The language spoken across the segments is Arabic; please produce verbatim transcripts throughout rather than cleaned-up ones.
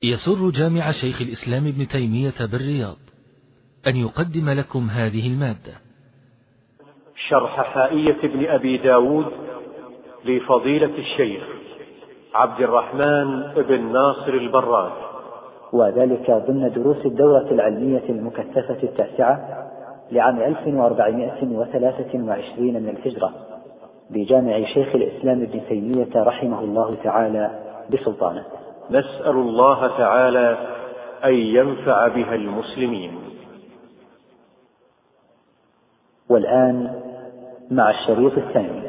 يسر جامع شيخ الإسلام ابن تيمية بالرياض أن يقدم لكم هذه المادة. شرح حائية ابن أبي داود لفضيلة الشيخ عبد الرحمن بن ناصر البراد، وذلك ضمن دروس الدورة العلمية المكثفة التاسعة لعام ألف وأربعمائة وثلاثة وعشرين من الهجرة بجامع شيخ الإسلام ابن تيمية رحمه الله تعالى بسلطانه. نسأل الله تعالى أن ينفع بها المسلمين. والآن مع الشريط الثاني.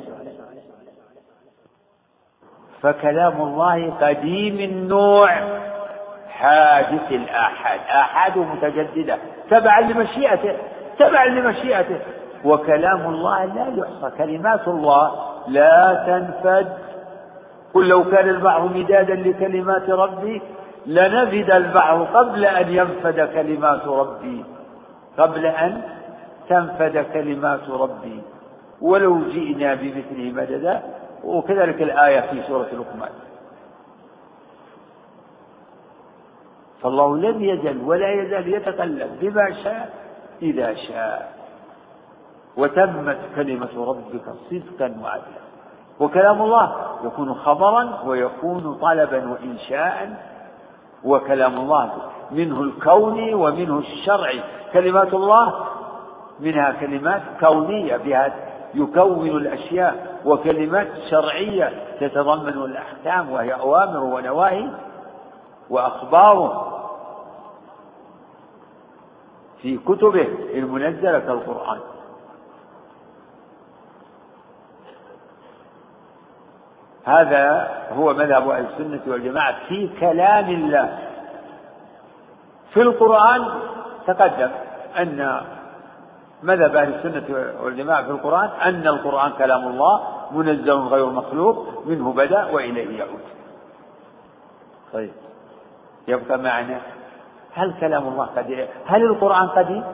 فكلام الله قديم النوع حادث الآحاد، آحاد متجددة تبعا لمشيئته تبعا لمشيئته وكلام الله لا يحصى، كلمات الله لا تنفد. قل لو كان البحر مدادا لكلمات ربي لنفد البحر قبل أن ينفد كلمات ربي قبل أن تنفد كلمات ربي ولو جئنا بمثله مددا. وكذلك الآية في سورة لقمان. فالله لم يزل ولا يزال يتكلم بما شاء إذا شاء، وتمت كلمة ربك صدقا وعدلا. وكلام الله يكون خبرا ويكون طلبا وإنشاء، وكلام الله منه الكوني ومنه الشرعي. كلمات الله منها كلمات كونية بها يكون الأشياء، وكلمات شرعية تتضمن الأحكام وهي أوامر ونواهي وأخبار في كتبه المنزلة كالقرآن. هذا هو مذهب أهل السنة والجماعة في كلام الله. في القرآن تقدم أن مذهب أهل السنة والجماعة في القرآن أن القرآن كلام الله منزل غير مخلوق، منه بدأ وإليه يعود. طيب يبقى معنا هل كلام الله قديم؟ هل القرآن قديم؟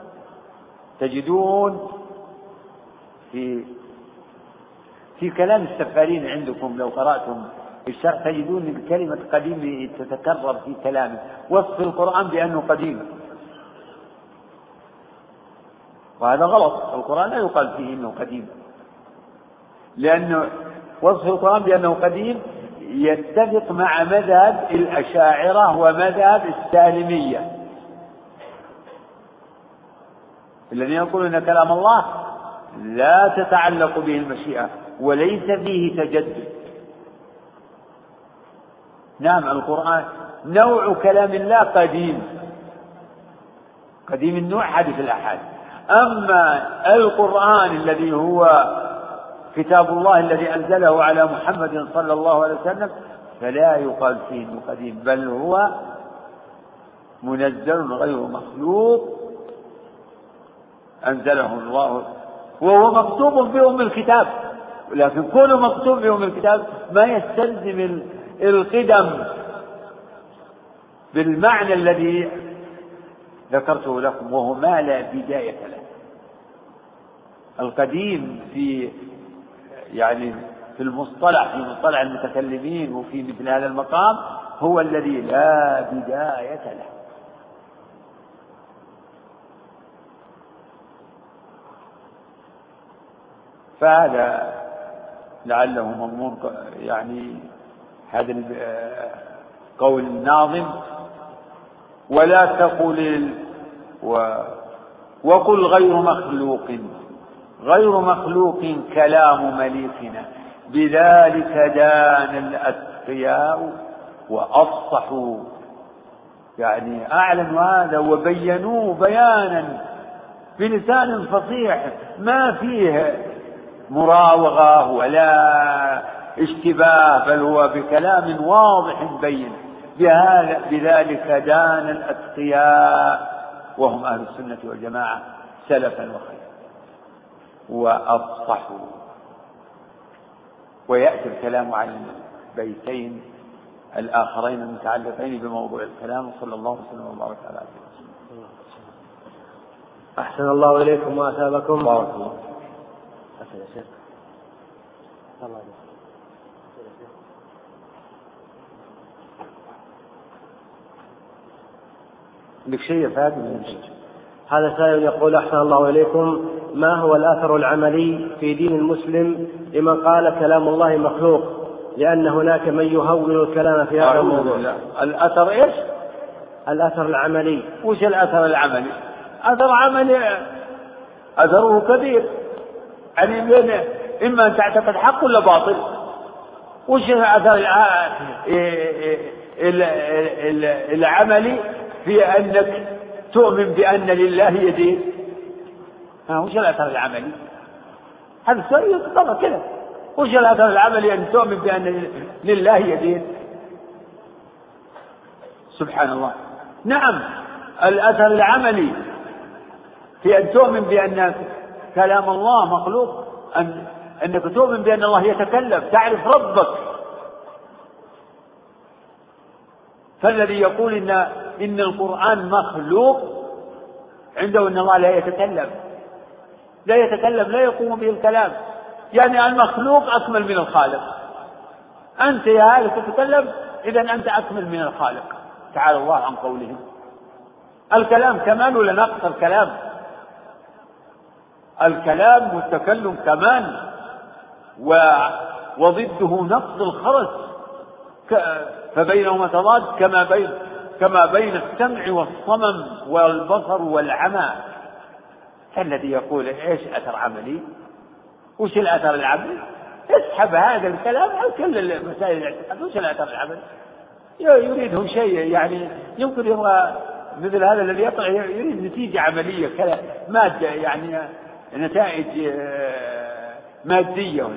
تجدون في في كلام السفارين عندكم لو قرأتم الشرح تجدون كلمة قديم تتكرر في كلامه، وصف القرآن بأنه قديم، وهذا غلط. القرآن لا يقال فيه إنه قديم، لأن وصف القرآن بأنه قديم يتفق مع مذهب الأشاعرة ومذهب السالمية الذين يقولون أن كلام الله لا تتعلق به المشيئة وليس فيه تجدد. نعم القرآن نوع كلام الله قديم، قديم النوع حادث الآحاد. أما القرآن الذي هو كتاب الله الذي أنزله على محمد صلى الله عليه وسلم فلا يقال فيه إنه قديم، بل هو منزل غير مخلوق أنزله الله، وهو مكتوب في أم الكتاب. لكن كونه مكتوب في أم الكتاب ما يستلزم القدم بالمعنى الذي ذكرته لكم، وهو ما لا بداية له. القديم في يعني في المصطلح في مصطلح المتكلمين وفي مثل هذا المقام هو الذي لا بداية له. فهذا لعله مضمون يعني هذا قول الناظم: ولا تقل و وقل غير مخلوق غير مخلوق كلام مليكنا بذلك دان الأتقياء وأفصحوا. يعني أعلنوا هذا وبينوه بيانا بلسان فصيح ما فيه مراوغة ولا اشتباه، بل هو بكلام واضح بين. بذلك دان الأتقياء وهم أهل السنة والجماعة سلفا وخلفا وأفصحوا. ويأتي الكلام عن البيتين الآخرين المتعلقين بموضوع الكلام. صلى الله وسلم وبارك على سيدنا. أحسن الله إليكم وأثابكم. بارك الله. عندك شيء فهد؟ هذا سائل يقول أحسن الله إليكم، ما هو الأثر العملي في دين المسلم لمن قال كلام الله مخلوق، لأن هناك من يهون الكلام في هذا الموضوع؟ الأثر إيش؟ الأثر العملي. وش الأثر العملي؟ أثر عملي أثره كبير، يعني إما أن تعتقد حق ولا باطل. وش الأثر العملي في أنك تؤمن بأن لله يدين؟ ها وش الأثر العملي؟ هذا السؤال يتطرق كذا. وش الأثر العملي أن تؤمن بأن لله يدين؟ سبحان الله. نعم، الأثر العملي في أن تؤمن بأن كلام الله مخلوق، أن أنك تؤمن بأن الله يتكلم، تعرف ربك. فالذي يقول إن إن القرآن مخلوق عنده أن الله لا يتكلم، لا يتكلم، لا يقوم به الكلام، يعني المخلوق أكمل من الخالق. أنت يا هذا تتكلم، إذن أنت أكمل من الخالق، تعالى الله عن قولهم. الكلام كمال ولا نقص؟ الكلام الكلام والتكلم كمال، وضده نقص الخرس، فبينهما تضاد كما بين كما بين السمع والصمم والبصر والعمى. الذي يقول ايش اثر عملي؟ وش الاثر العملي؟ اسحب هذا الكلام عن كل مسائل الاعتقاد. وش الاثر العملي؟ يريده شيء، يعني يمكن يبغى مثل هذا الذي يطلع يريد نتيجة عملية كذا، مادة، يعني نتائج مادية.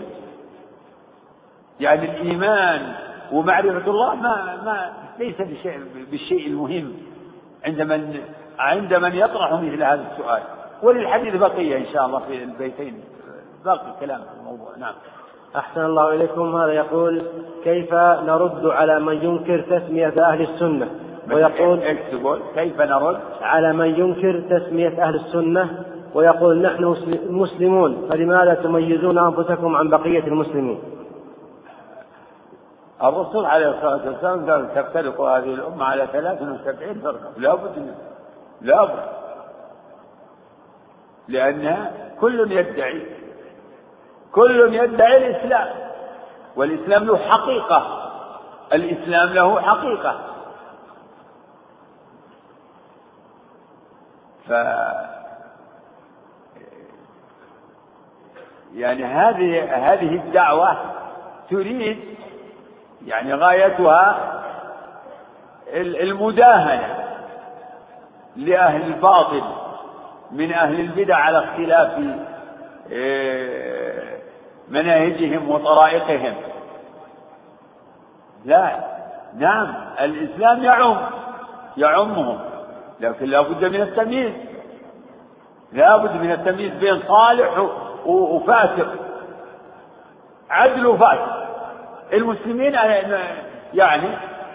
يعني الإيمان ومعرفة الله ما ما ليس بالشيء, بالشيء المهم عند من عند من يطرح مثل هذا السؤال. وللحديث بقية إن شاء الله في البيتين، باقي الكلام في الموضوع. نعم. أحسن الله إليكم. هذا يقول كيف نرد على من ينكر تسمية أهل السنة، ويقول كيف نرد على من ينكر تسمية أهل السنة ويقول نحن مسلمون، فلماذا تميزون أنفسكم عن بقية المسلمين؟ الرسول عليه الصلاة والسلام قال تفترق هذه الأمة على ثلاث وسبعين فرقة، لا بد لا بد لأنها كل يدعي كل يدعي الإسلام، والإسلام له حقيقة، الإسلام له حقيقة. ف يعني هذه هذه الدعوة تريد، يعني غايتها المداهنة لأهل الباطل من أهل البدع على اختلاف مناهجهم وطرائقهم. لا، نعم، الإسلام يعم يعمهم، لكن لا بد من التمييز، لا بد من التمييز بين صالح وفاسق، عدل وفاسق. المسلمين يعني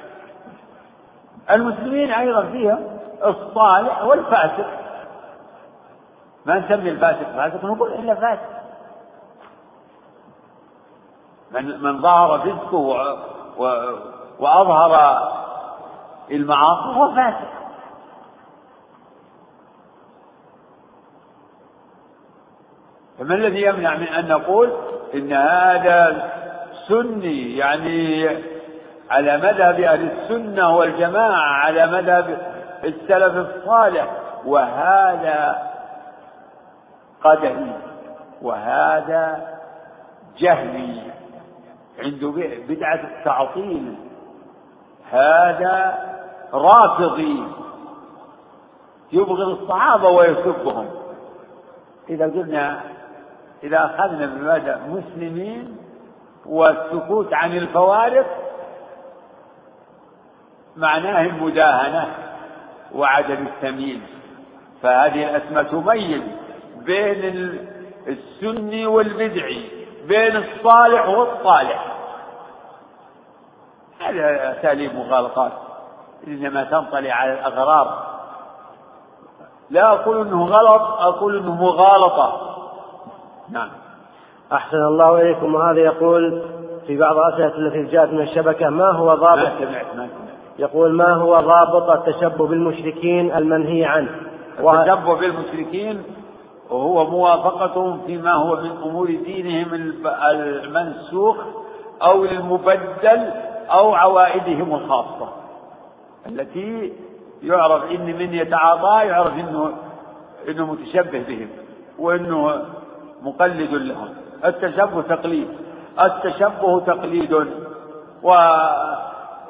المسلمين أيضا فيهم الصالح والفاسق، ما نسمي الفاسق فاسق، نقول إلا فاسق. من, من ظهر فسقه و... و... وأظهر المعاصي هو فاسق. فما الذي يمنع من أن نقول إن هذا سني، يعني على مذهب أهل السنة والجماعة، على مذهب السلف الصالح، وهذا قدري وهذا جهمي عنده بدعة التعطيل، هذا رافضي يبغض الصحابة ويسبهم. إذا قلنا إذا أخذنا بماذا مسلمين والسكوت عن الفوارق معناه المداهنة وعدم التمييز، فهذه الأسماء تميز بين السني والبدعي، بين الصالح والصالح. هذا أساليب مغالطات إنما تنطلي على الأغرار. لا أقول أنه غلط، أقول أنه مغالطة. نعم. أحسن الله إليكم. وهذا يقول في بعض الأسئلة التي جاءت من الشبكة ما هو ضابط ما سمعت ما يقول: ما هو ضابط التشبه بالمشركين المنهي عنه؟ التشبه بالمشركين وهو موافقتهم فيما هو من أمور دينهم المنسوخ أو المبدل أو عوائدهم الخاصة التي يعرف إن من يتعاطى يعرف إنه إنه متشبه بهم وإنه مقلد لهم. التشبه تقليد، التشبه تقليد، وهذا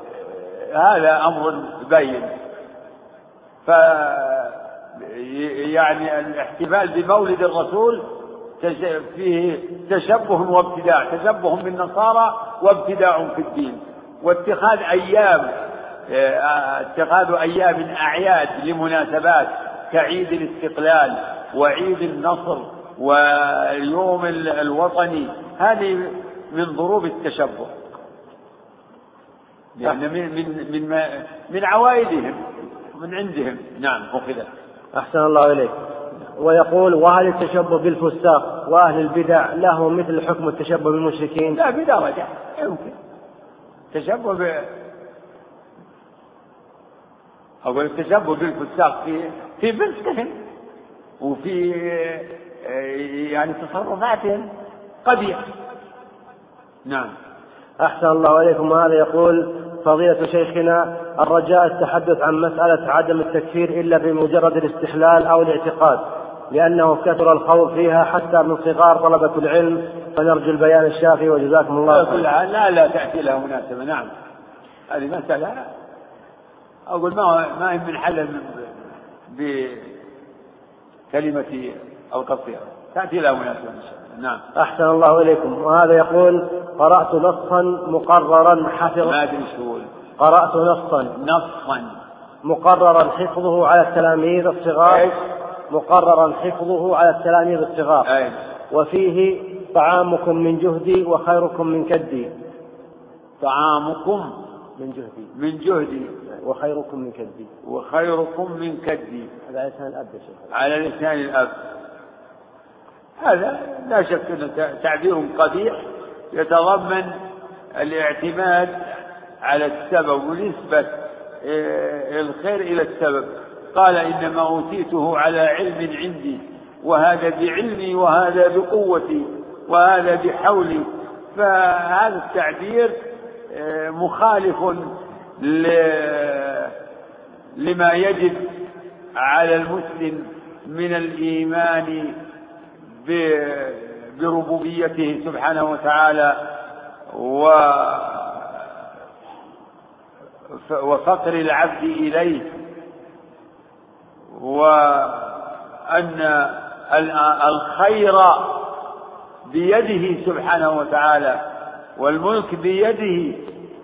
أمر بين. ف يعني الاحتفال بمولد الرسول فيه تشبه وابتداع، تشبه بالنصارى وابتداع في الدين. واتخاذ أيام اتخاذ أيام أعياد لمناسبات كعيد الاستقلال وعيد النصر واليوم الوطني هذه من ضروب التشبه، لأن يعني من من من من عوائدهم من عندهم. نعم أخذت. أحسن الله إليك. ويقول: وهل التشبه بالفساق وأهل البدع له مثل حكم التشبه بالمشركين؟ لا بدرجة يمكن تشبه ب أو التشبه بالفساق في في فسقهم وفي يعني تصرفاتهم قبيح. نعم. أحسن الله إليكم. وهذا يقول: فضيلة شيخنا، الرجاء التحدث عن مسألة عدم التكفير إلا بمجرد الاستحلال أو الاعتقاد، لأنه كثر الخوض فيها حتى من صغار طلبة العلم، فنرجو البيان الشافي وجزاكم الله خيرا. لا لا تأتي لها مناسبة. نعم هذه مسألة أقول ما ما هي من حل بكلمة القصيرة، تأتي لها مناسبة إن شاء الله. نعم. أحسن الله إليكم. وهذا يقول: قرأت نصا مقررا حفظ ما أدري شو قرأت نصا نصا مقررا حفظه على التلاميذ الصغار إيش؟ مقررا حفظه على التلاميذ الصغار أيش؟ وفيه: طعامكم من جهدي وخيركم من كدي. طعامكم من جهدي من جهدي وخيركم من كدي وخيركم من كدي. هذا على لسان الأب يا شيخ. على لسان الأب. هذا لا شك أنه تعبير قبيح يتضمن الاعتماد على السبب ونسبة الخير إلى السبب. قال: إنما أوتيته على علم عندي، وهذا بعلمي وهذا بقوتي وهذا بحولي. فهذا التعبير مخالف لما يجب على المسلم من الإيمان بربوبيته سبحانه وتعالى وفقر العبد إليه، وأن الخير بيده سبحانه وتعالى والملك بيده.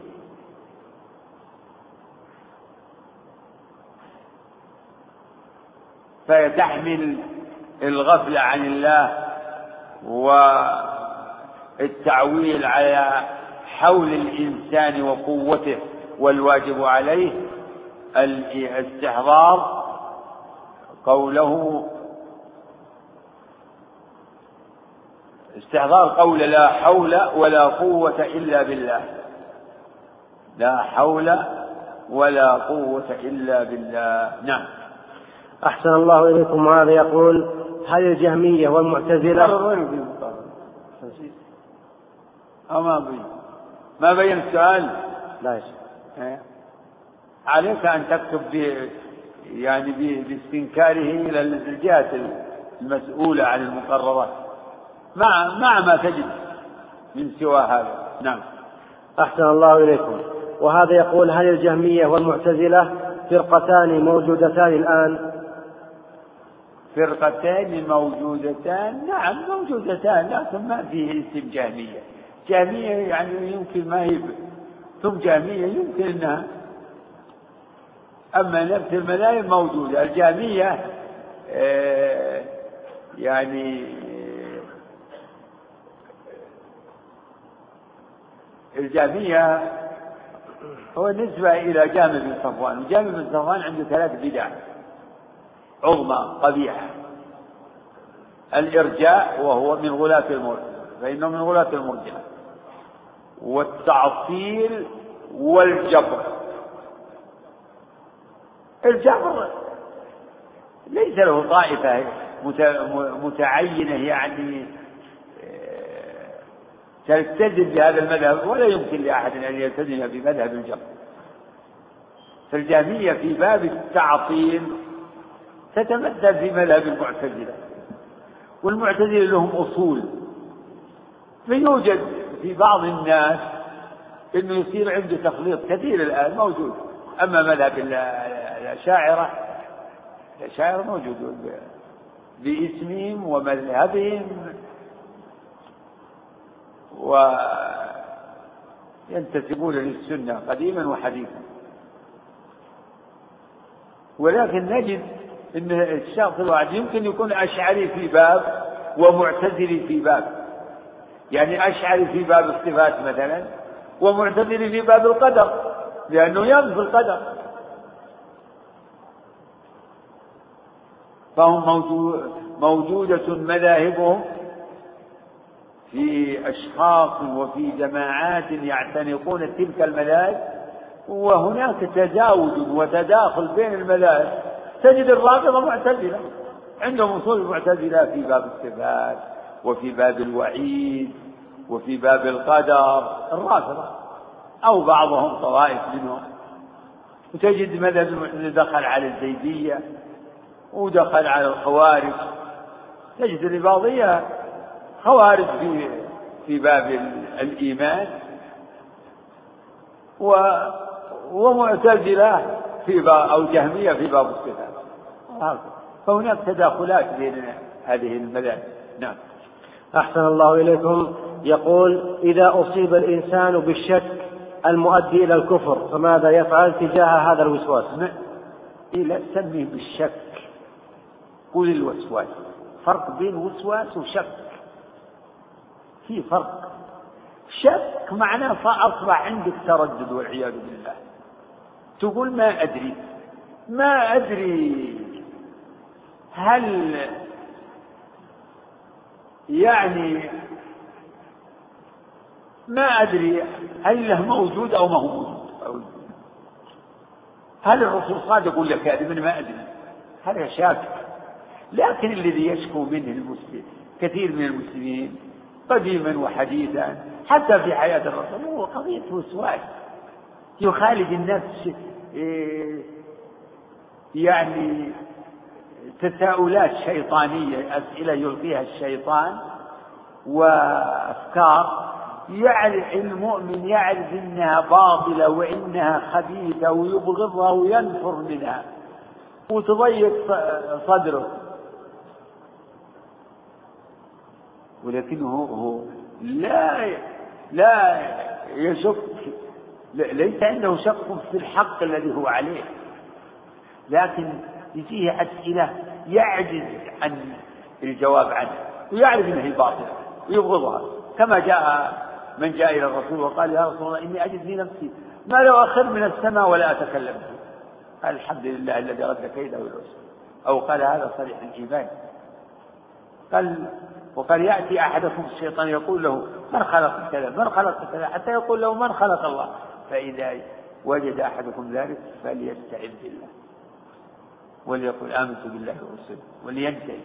فيتحمل الغفلة عن الله والتعويل على حول الإنسان وقوته، والواجب عليه الاستحضار قوله استحضار قول لا حول ولا قوة إلا بالله. لا حول ولا قوة إلا بالله. نعم. أحسن الله إليكم. وهذا يقول: هل الجهمية والمعتزلة أما بي ما بين السؤال؟ لا يا شيخ. عليك أن تكتب ب يعني باستنكاره إلى الجهات المسؤولة عن المقررات مع مع ما تجد من سوى هذا. نعم. أحسن الله إليكم. وهذا يقول: هل الجهمية والمعتزلة فرقتان موجودتان الآن؟ فرقتان موجودتان. نعم موجودتان، لكن ما فيه اسم جهمية. جهمية يعني يمكن ما هي، ثم جهمية يمكن أنها، أما نفس المذاهب موجودة. الجهمية آه يعني الجهمية هو نسبة إلى جهم بن صفوان. جهم بن صفوان عنده ثلاث بدع عظمى قبيحة: الإرجاء وهو من غلاة المرجئة، فإنه من غلاة المرجئة، والتعطيل والجبر، الجبر ليس له طائفة متعينة يعني تلتزم بهذا المذهب، ولا يمكن لأحد أن يلتزم بمذهب الجبر. فالجهمية في باب التعطيل تتمثل في مذهب المعتزلة، والمعتزلة لهم أصول، فيوجد في بعض الناس إنه يصير عنده تخليط كثير الآن موجود. أما مذهب الأشاعرة الأشاعرة موجود باسمهم ومذهبهم، وينتسبون للسنة قديما وحديثا. ولكن نجد أن الشخص الواحد يمكن يكون أشعري في باب ومعتزلي في باب، يعني أشعري في باب الصفات مثلا ومعتزلي في باب القدر، لأنه ينفي القدر. فهم موجودة مذاهبهم في أشخاص وفي جماعات يعتنقون تلك المذاهب، وهناك تزاوج وتداخل بين المذاهب. تجد الرافضة معتزلة، عندهم أصول المعتزلة في باب الصفات وفي باب الوعيد وفي باب القدر، الرافضة أو بعضهم طوائف منهم. وتجد مذهب المعتزلة دخل على الزيدية ودخل على الخوارج. تجد الإباضية خوارج في في باب الإيمان و ومعتزلة في باب أو جهمية في باب الصفات. فهناك تداخلات بين هذه المذاهب. نعم. أحسن الله إليكم. يقول: إذا أصيب الإنسان بالشك المؤدي إلى الكفر فماذا يفعل تجاه هذا الوسواس؟ إلى سميه بالشك، قل الوسواس. فرق بين وسواس وشك، في فرق. شك معناه فأصبح عندك تردد والعياذ بالله، تقول ما أدري ما أدري هل يعني ما أدري هل له موجود أو ما هو موجود، هل الرسول صادق ولا كاذب، أنا ما أدري، هذا شاك. لكن الذي يشكو منه المسلم كثير من المسلمين قديما وحديثا حتى في حياة الرسول هو قضية وسواس يخالج النفس، يعني تساؤلات شيطانية، أسئلة يلقيها الشيطان وأفكار يعرف المؤمن يعرف إنها باطلة وإنها خبيثة ويبغضها وينفر منها وتضيق صدره، ولكنه هو لا لا يشك، ليس عنده شك في الحق الذي هو عليه، لكن فيه أسئلة يعجز عن الجواب عنها ويعرف أنها باطلة ويبغضها. كما جاء من جاء إلى الرسول وقال: يا رسول الله إني أجد في نفسي ما لو أخر من السماء ولا أتكلم فيه. قال: الحمد لله الذي رد كيده والعسر. أو قال: هذا صريح الإيمان. قال: وقال يأتي أحدكم الشيطان يقول له: من خلق كذا من خلق كذا، حتى يقول له: من خلق الله. فإذا وجد أحدكم ذلك فليستعذ بالله وليقول آمنت بالله ورسوله ولينتهي.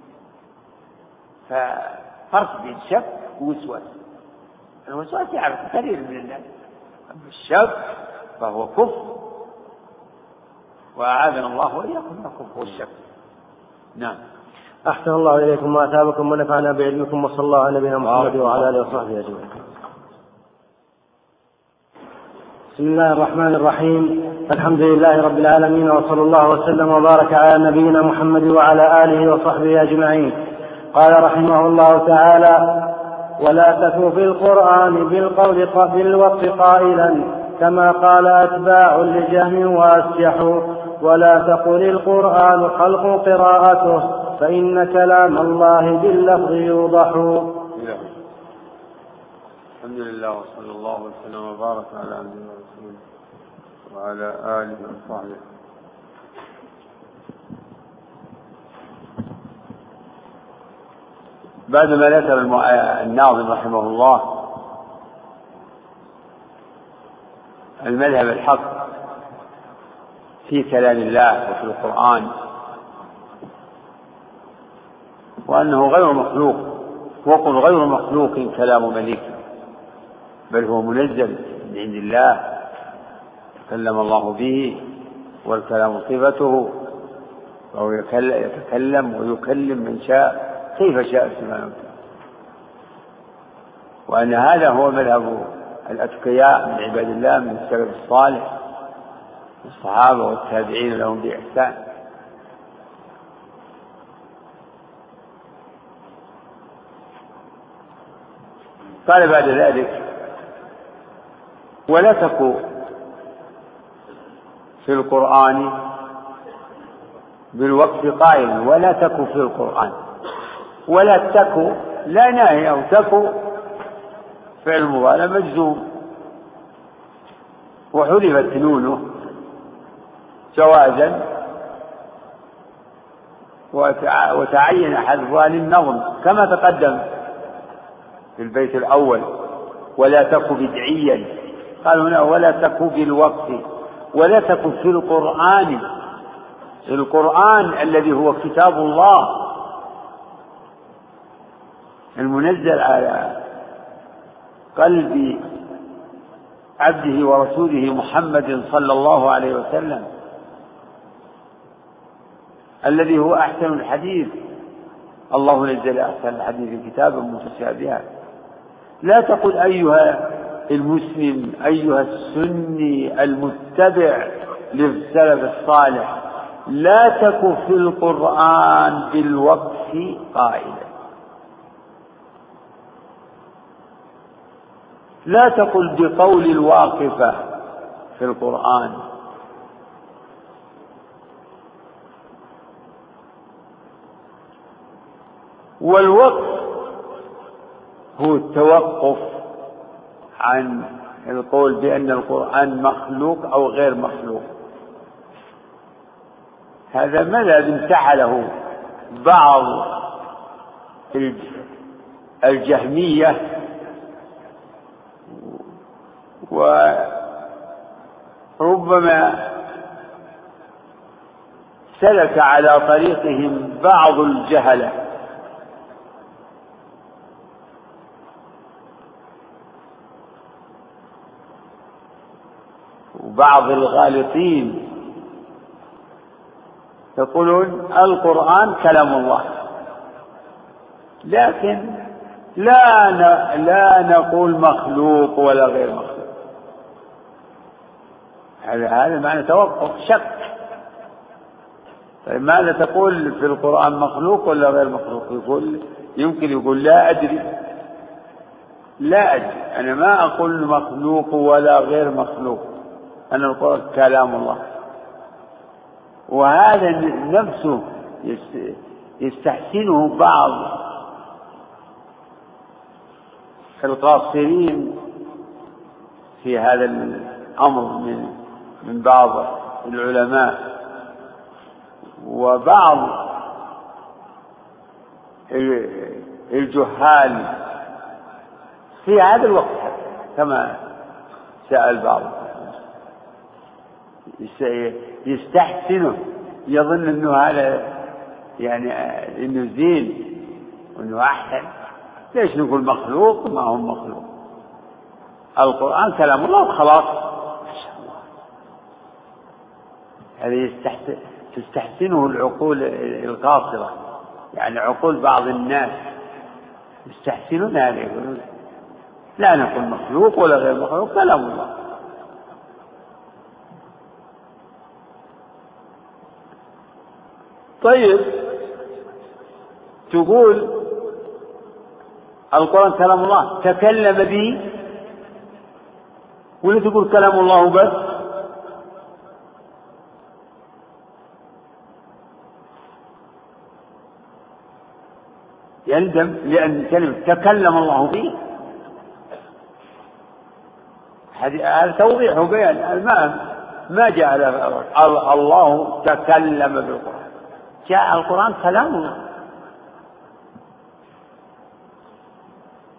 ففرق بين شك ووسواس. الوسواس يعرف كثير من الناس، أما الشك فهو كفر، وأعاذنا الله وإياكم من الكفر والشك. نعم. أحسن الله إليكم وأثابكم ونفعنا بعلمكم، وصلى الله على نبينا محمد وعلى آله وصحبه أجمعين. بسم الله الرحمن الرحيم. الحمد لله رب العالمين، وصلى الله وسلم وبارك على نبينا محمد وعلى آله وصحبه أجمعين. قال رحمه الله تعالى: ولا تك في القرآن بالقول بالوقت قائلا كما قال أتباع لجهم وأسجحوا، ولا تقل القرآن خلق قراءته فإن كلام الله باللفظ يوضح. الحمد لله وصلى الله وسلم وبارك على عبده ورسوله وعلى آله وصحبه. بعد ما ذكر الناظم رحمه الله المذهب الحق في كلام الله وفي القرآن، وأنه غير مخلوق. وقل غير مخلوق كلام مليك، بل هو منزل من عند الله تكلم الله به، والكلام صفته، وهو يتكلم ويكلم من شاء كيف شاء سبحانه. وأن هذا هو مذهب الأتقياء من عباد الله من السلف الصالح الصحابة والتابعين لهم بإحسان. قال بعد ذلك: ولا تك في القرآن بالوقف قائل، ولا تك في القرآن، ولا تك لا ناهي، أو تك فعل مضارع مجزوم وحذفت نونه جوازا، وتعين حذفها للنظم كما تقدم في البيت الأول: ولا تك بدعيا. قال هنا: ولا تك بالوقف، ولا تك في القرآن، القرآن الذي هو كتاب الله المنزل على قلب عبده ورسوله محمد صلى الله عليه وسلم، الذي هو أحسن الحديث. الله نزل أحسن الحديث كتابا متشابها. لا تقل أيها المسلم، أيها السني المتبع للسلف الصالح، لا تك في القرآن بالوقف قائلا. لا تقل بقول الواقفة في القرآن، والوقف هو التوقف عن القول بأن القرآن مخلوق أو غير مخلوق. هذا مذهب انتحله بعض الجهمية وربما سلك على طريقهم بعض الجهلة وبعض الغالطين يقولون القرآن كلام الله، لكن لا لا نقول مخلوق ولا غير مخلوق. هذا هذا معنى توقف شك. طيب ماذا تقول في القرآن مخلوق ولا غير مخلوق؟ يقول يمكن يقول لا أدري، لا أدري، أنا ما أقول مخلوق ولا غير مخلوق، أنا القرآن كلام الله. وهذا نفسه يستحسنه بعض القاصرين في هذا الأمر من من بعض العلماء وبعض الجهال في هذا الوقت، كما سأل بعض يستحسنه، يظن أنه هذا يعني أنه زين وأنه أحسن. ليش نقول مخلوق؟ ما هو مخلوق، القرآن كلام الله خلاص. هذا تستحسنه العقول القاصرة، يعني عقول بعض الناس يستحسنون هذا، يقولون لا نقول مخلوق ولا غير مخلوق، كلام الله. طيب تقول القرآن كلام الله تكلم به، ولا تقول كلام الله بس؟ يلزم، لأن كلمة تكلم الله به هذا توضيح وبيان. ما ما جاء الله تكلم بالقرآن، جاء القرآن كلام الله.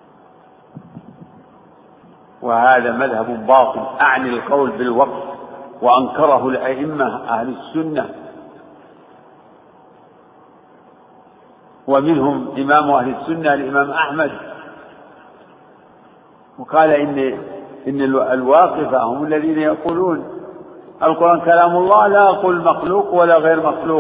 وهذا مذهب باطل، أعني القول بالوقف وأنكره الأئمة أهل السنة، ومنهم إمام أهل السنة الإمام أحمد، وقال إن إن الواقفة هم الذين يقولون القرآن كلام الله، لا أقول مخلوق ولا غير مخلوق،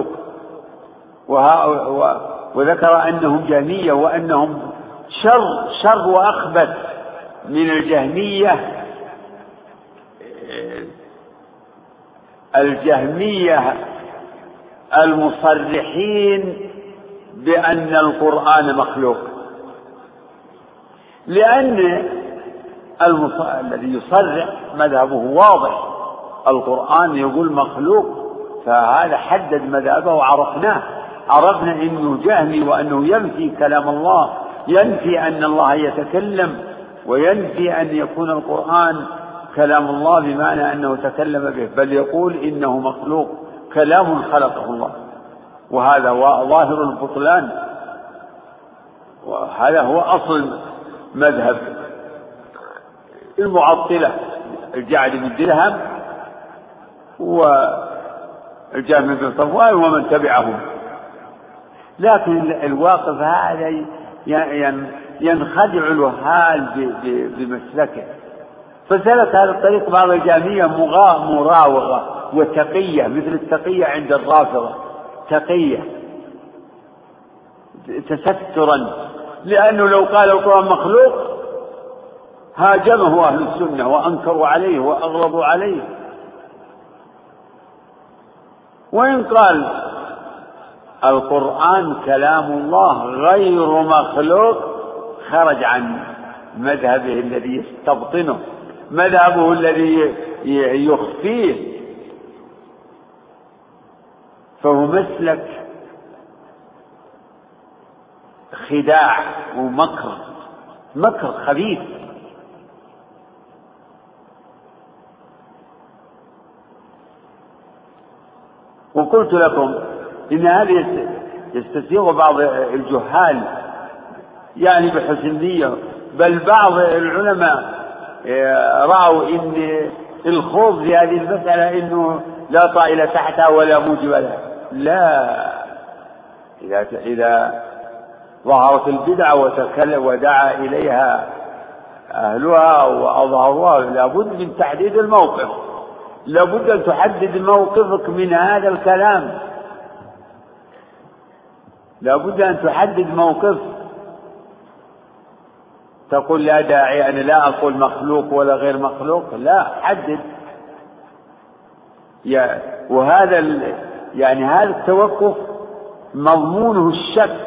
وذكر أنهم جهمية وأنهم شر شر وأخبث من الجهمية. الجهمية المصرحين بأن القرآن مخلوق، لأن المص... الذي يصرح مذهبه واضح، القرآن يقول مخلوق، فهذا حدد مذهبه وعرفناه، عرفنا أنه جهمي وأنه ينفي كلام الله، ينفي أن الله يتكلم، وينفي أن يكون القرآن كلام الله بمعنى أنه تكلم به، بل يقول إنه مخلوق، كلام خلقه الله، وهذا ظاهر البطلان، وهذا هو أصل مذهب المعطلة الجعد بن درهم والجهم بن صفوان ومن تبعهم. لكن الواقف هذا ينخدع الوهال بمسلكه، فسلك هذا الطريق بعض الجهمية مراوغة وتقية، مثل التقية عند الرافضة، تقية تسترا، لأنه لو قال القرآن مخلوق هاجمه أهل السنة وأنكروا عليه وأغلظوا عليه، وإن قال القرآن كلام الله غير مخلوق خرج عن مذهبه الذي يستبطنه، مذهبه الذي يخفيه، فهو مسلك خداع ومكر، مكر خبيث. وقلت لكم إن هذه يستسيغ بعض الجهال يعني بحسن نية، بل بعض العلماء رأوا إن الخوض في هذه المسألة إنه لا طائل تحتها ولا موجب لها، لا، إذا إذا ظهرت البدعة وتكلم ودعا إليها أهلها وأظهروها لابد من تحديد الموقف، لابد أن تحدد موقفك من هذا الكلام، لابد أن تحدد موقف، تقول لا داعي أنا لا أقول مخلوق ولا غير مخلوق، لا، حدد. وهذا يعني هذا التوقف مضمونه الشك.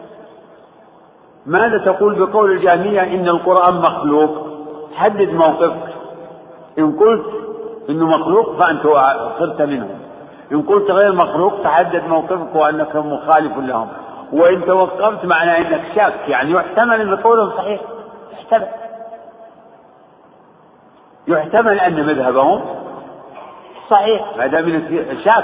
ماذا تقول بقول الجهمية إن القرآن مخلوق؟ حدد موقفك، إن قلت إنه مخلوق فأنت صرت منهم، إن قلت غير مخلوق تحدد موقفك وأنك مخالف لهم، وإن توقفت معناه أنك شاك، يعني يحتمل أن قولهم صحيح، يحتمل يحتمل أن مذهبهم صحيح، هذا من الشاك.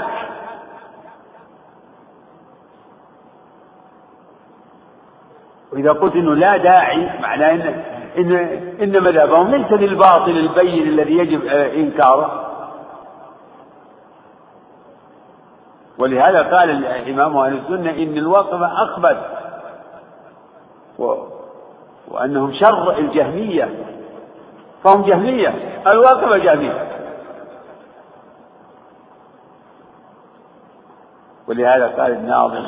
وإذا قلت إنه لا داعي معناه إن إن إن مذهبهم ليس للباطل البين الذي يجب إنكاره. ولهذا قال الإمام أهل السنة إن الواقف أخبث، وأنهم شر الجهمية، فهم جهمية، الواقف جهمية. ولهذا قال الناظم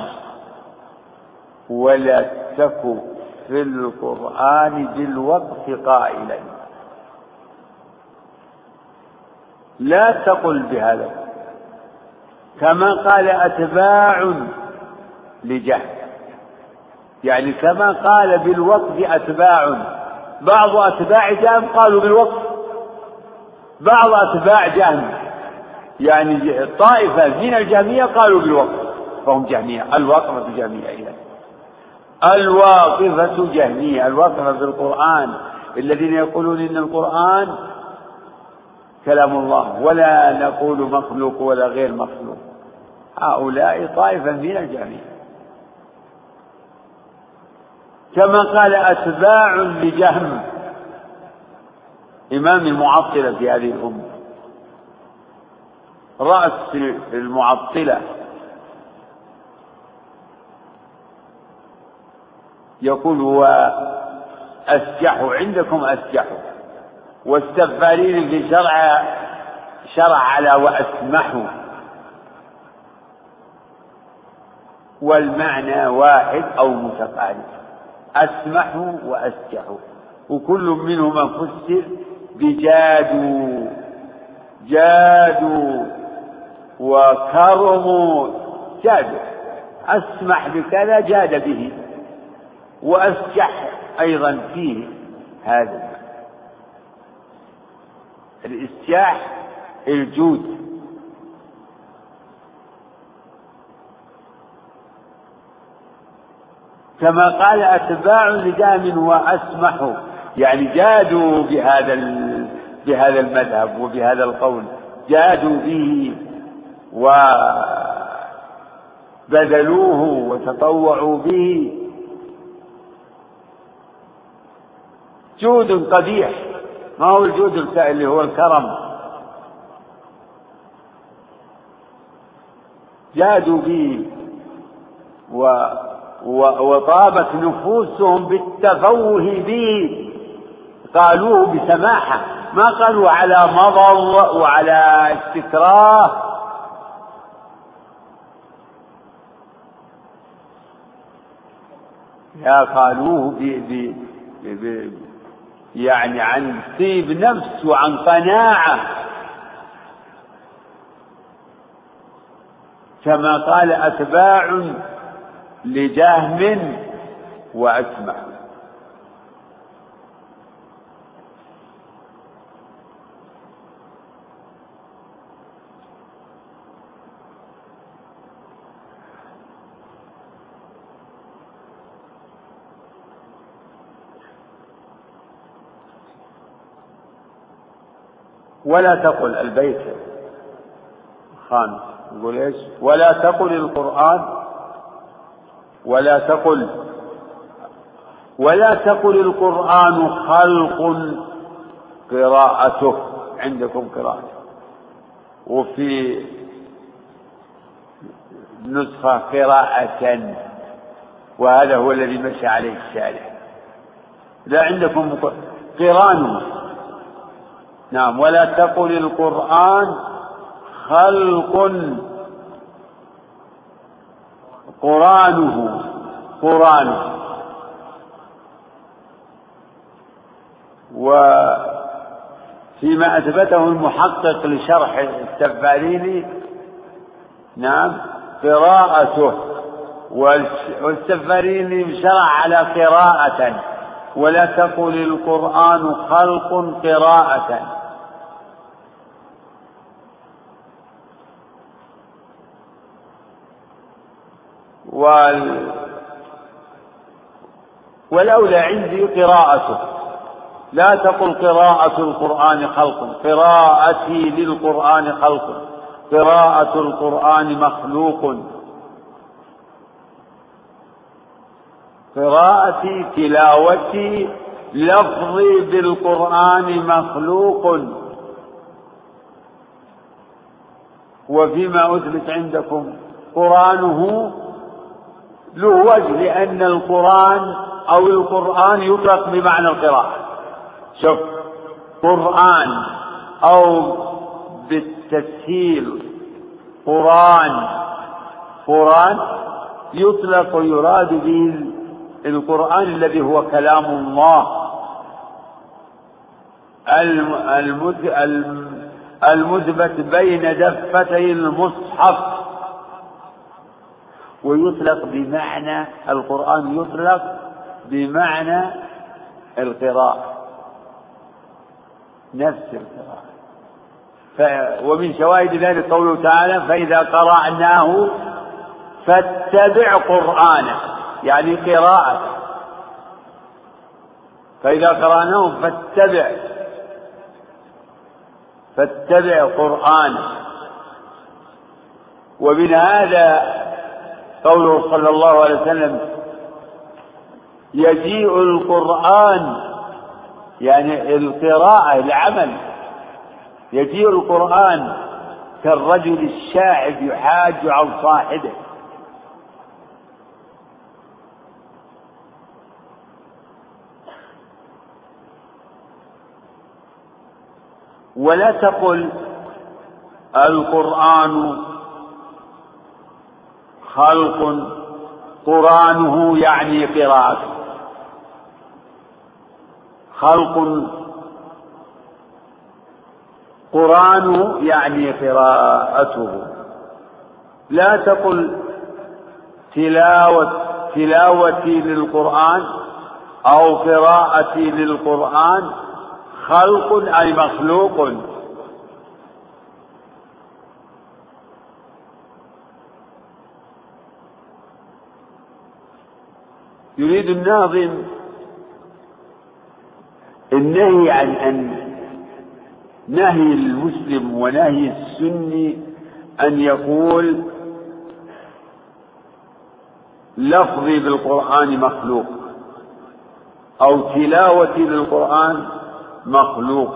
ولا تك في القرآن بالوقف قائلا، لا تقل بهذا، كما قال أتباع لجهل، يعني كما قال بالوقف أتباع، بعض أتباع جهم قالوا بالوقف، بعض أتباع جهم يعني طائفة من الجهمية قالوا بالوقف، فهم جهمية، الواقفة جهمية. إذا الواقفة جهمية، الواقفة بالقرآن الذين يقولون إن القرآن كلام الله ولا نقول مخلوق ولا غير مخلوق، هؤلاء طائفة من الجهمية، كما قال أتباع لجهم إمام المعطلة في هذه الأمة، رأس المعطلة يقول وأسجح عندكم أسجح، والسفارين في شرع شرع على وأسمحوا، والمعنى واحد أو متقارب، أسمحوا وأسجحوا، وكل منهما فسر بجادوا، جادوا وكرموا، جادوا، أسمح بكذا جاد به، وأسجح أيضا فيه هذا الإسجاح الجود. كما قال أتباع لجهم وأسمحوا، يعني جادوا بهذا بهذا المذهب وبهذا القول، جادوا به وبذلوه وتطوعوا به. جود قبيح، ما هو الجود اللي هو الكرم، جادوا به و وطابت نفوسهم بالتفوه به، قالوه بسماحة، ما قالوا على مضض وعلى استكراه. لا، قالوه ب ب ب يعني عن طيب نفس وعن قناعة، كما قال أتباع لجهم وأسمح. ولا تقل البيت خامس يقول ايش؟ ولا تقل القرآن ولا تقل ولا تقل القرآن خلق قراءته، عندكم قراءته، وفي نسخة قراءة، وهذا هو الذي مشى عليه الشارع. لا، عندكم قرانه. نعم، ولا تقل القرآن خلق قرانه قرانه. وفيما أثبته المحقق لشرح السفاريني، نعم، قراءته، والسفاريني شرع على قراءة، ولا تقل القرآن خلق قراءة. وال... والأولى عندي قراءته، لا تقل قراءة القرآن خلق، قراءتي للقرآن خلق، قراءة القرآن مخلوق، قراءتي تلاوتي لفظي بالقرآن مخلوق. وفيما أثبت عندكم قرآنه له وجه، لأن القرآن أو القرآن يطلق بمعنى القراءة. شوف، قرآن أو بالتسهيل قرآن، قرآن يطلق ويراد به القرآن الذي هو كلام الله المثبت بين دفتي المصحف، ويطلق بمعنى القرآن يطلق بمعنى القراءة، نفس القراءة. ومن شواهد ذلك قوله تعالى: فإذا قرأناه فاتبع قرآنه، يعني قراءة. فإذا قرأناه فاتبع فاتبع قرآنه. ومن هذا قوله صلى الله عليه وسلم: يجيء القرآن، يعني القراءة العمل، يجيء القرآن كالرجل الشاعب يحاج عن صاحبه. ولا تقل القرآن خلق قرآنه يعني قراءته، خلق قرآنه يعني قراءته. لا تقل تلاوة تلاوتي للقرآن أو قراءتي للقرآن خلق أي مخلوق. يريد الناظم النهي عن أن نهي المسلم ونهي السني أن يقول لفظي بالقرآن مخلوق أو تلاوتي للقرآن مخلوق،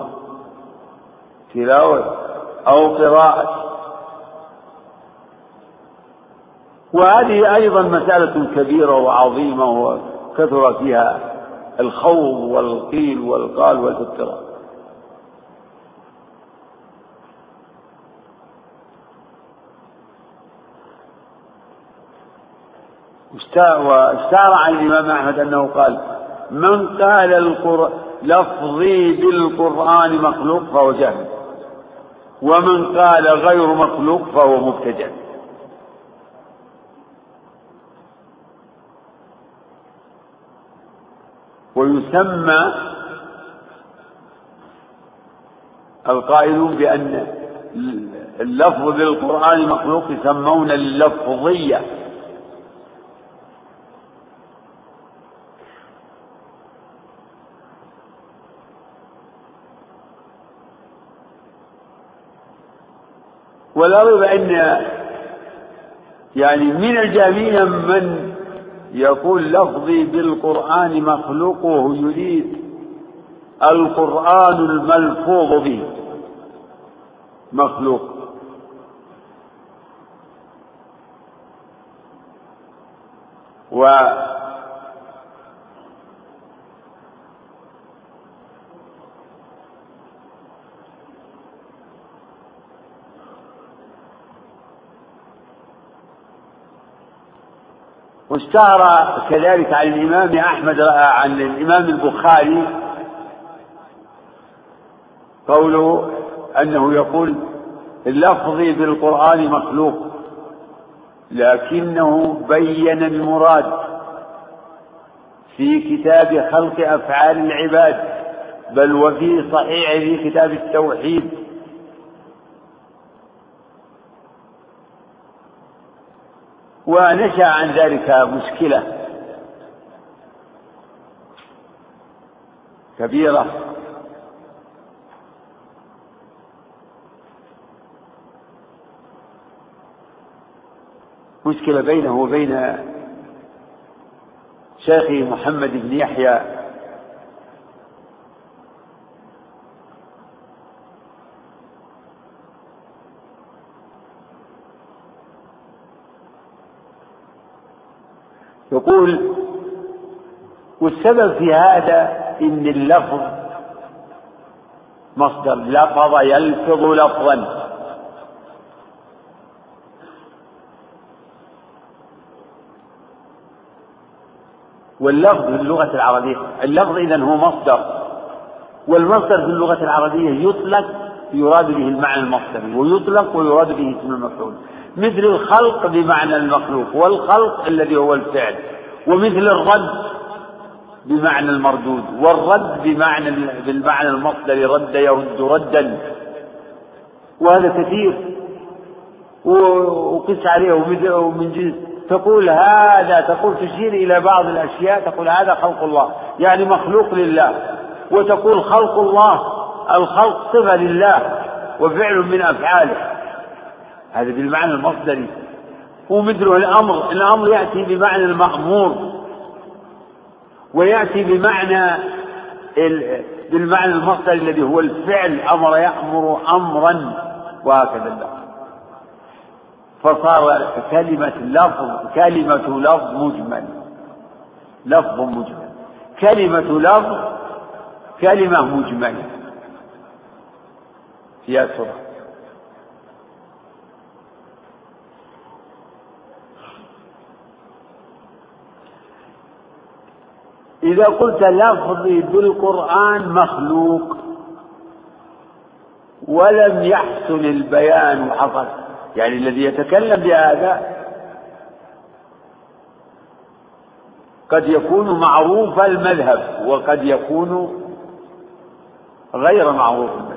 تلاوة أو قراءة. وهذه أيضا مسألة كبيرة وعظيمة وكثر فيها الخوض والقيل والقال والافتراء. واشتهر عن الإمام أحمد أنه قال من قال القرآن لفظي بالقرآن مخلوق فهو جاهل، ومن قال غير مخلوق فهو مبتدع. ويسمى القائلون بأن اللفظ بالقرآن مخلوق يسمون اللفظية. ولا ريب أن يعني من الجاهلين من يقول لفظي بالقرآن مخلوق وهو يريد القرآن الملفوظ به مخلوق. و واشتهر كذلك عن الإمام أحمد عن الإمام البخاري قوله أنه يقول اللفظي بالقرآن مخلوق، لكنه بين المراد في كتاب خلق أفعال العباد، بل وفي صحيح في كتاب التوحيد. ونشأ عن ذلك مشكلة كبيرة مشكلة بينه وبين شيخي محمد بن يحيى يقول والسبب في هذا إن اللفظ مصدر لفظ يلفظ لفظا، واللفظ في اللغة العربية اللفظ إذن هو مصدر، والمصدر في اللغة العربية يطلق يراد به المعنى المصدري ويطلق ويراد به اسم المفعول، مثل الخلق بمعنى المخلوق والخلق الذي هو الفعل، ومثل الرد بمعنى المردود والرد بمعنى بالمعنى المصدري رد يرد ردا، وهذا كثير وقس عليه ومن جنس. تقول هذا تقول تشير إلى بعض الأشياء تقول هذا خلق الله يعني مخلوق لله، وتقول خلق الله الخلق صفة لله وفعل من أفعاله، هذا بالمعنى المصدري. ومثله الأمر الأمر يأتي بمعنى المأمور ويأتي بمعنى بالمعنى المصدري الذي هو الفعل، أمر يأمر أمرا، وهكذا الله. فصار كلمة لفظ كلمة لفظ مجمل، لفظ مجمل، كلمة لفظ كلمة مجملة فيها سرعة. إذا قلت لفظي بالقرآن مخلوق ولم يحسن البيان وحصل، يعني الذي يتكلم بهذا قد يكون معروف المذهب وقد يكون غير معروف المذهب.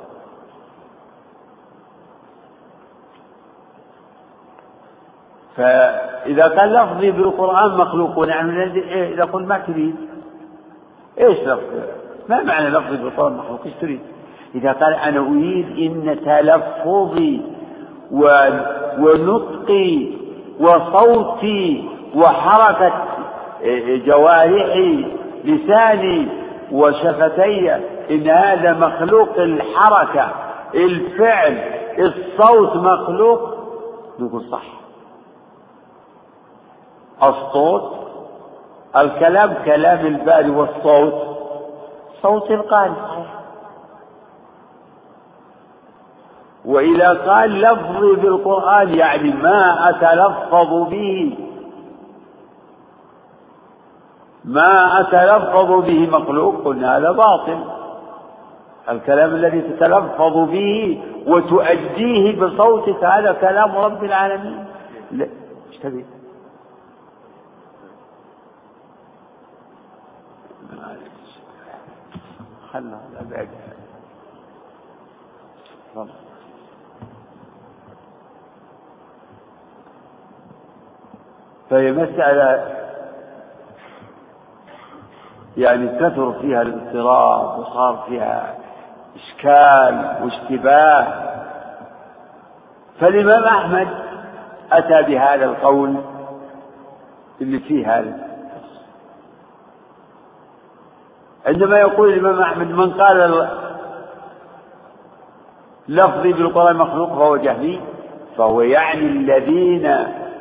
فإذا قال لفظي بالقرآن مخلوق ونحن إذا قل ما تريد إيش لفظ؟ ما معنى لفظي بالقرآن مخلوق؟ إيش تريد؟ إذا قال أنا أريد إن تلفظي ونطقي وصوتي وحركة جوارحي لساني وشفتي إن هذا مخلوق، الحركة الفعل الصوت مخلوق، نقول صح. الصوت الكلام كلام الباري، والصوت صوت القارئ. وإذا قال لفظي بالقرآن يعني ما أتلفظ به، ما أتلفظ به مخلوق، قلنا هذا باطل. الكلام الذي تتلفظ به وتؤديه بصوتك هذا كلام رب العالمين. لا ايش تبي؟ خلنا أبعد. فهي مسألة يعني كثر فيها الاضطراب وصار فيها إشكال واشتباه. فالإمام أحمد أتى بهذا القول اللي فيه هذا. عندما يقول الإمام أحمد من قال لفظي بالقرآن مخلوق فهو جهمي، فهو يعني الذين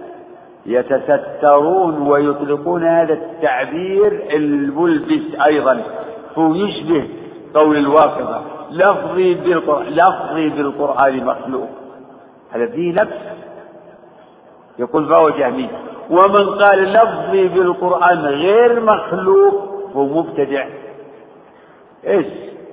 يتسترون ويطلقون هذا التعبير الملبس أيضا، هو يشبه قول الواقظة لفظي بالقرآن، لفظي بالقرآن مخلوق، هذا فيه لبس، يقول فهو جهمي. ومن قال لفظي بالقرآن غير مخلوق هو مبتدع. ايش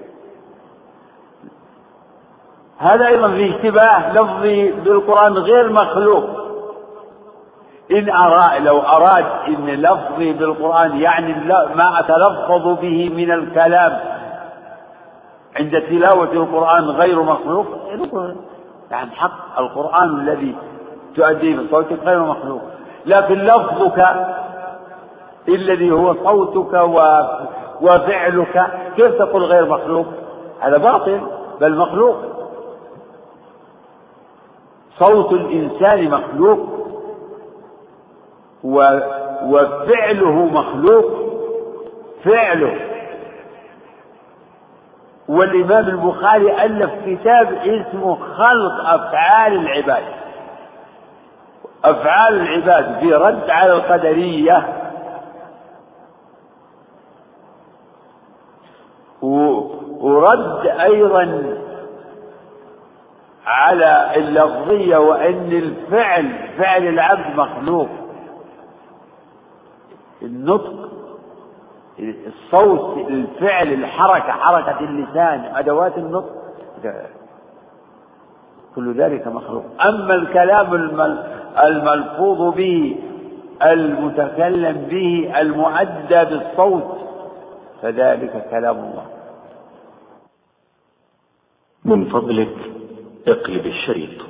هذا؟ ايضا في اشتباه. لفظي بالقرآن غير مخلوق، إن أراد لو أراد إن لفظي بالقرآن يعني ما أتلفظ به من الكلام عند تلاوة القرآن غير مخلوق، يعني حق القرآن الذي تؤديه بصوتك غير مخلوق. لكن لفظك الذي هو صوتك وفعلك كيف تقول غير مخلوق؟ هذا باطل، بل مخلوق. صوت الإنسان مخلوق وفعله مخلوق، فعله. والإمام البخاري ألف كتاب اسمه خلق أفعال العباد، أفعال العباد في رد على القدرية ورد أيضا على اللفظية، وأن الفعل فعل العبد مخلوق. النطق، الصوت، الفعل، الحركة، حركة اللسان، أدوات النطق، كل ذلك مخلوق. أما الكلام الملفوظ به المتكلم به المؤدى بالصوت فذلك كلام الله. من فضلك اقلب الشريط.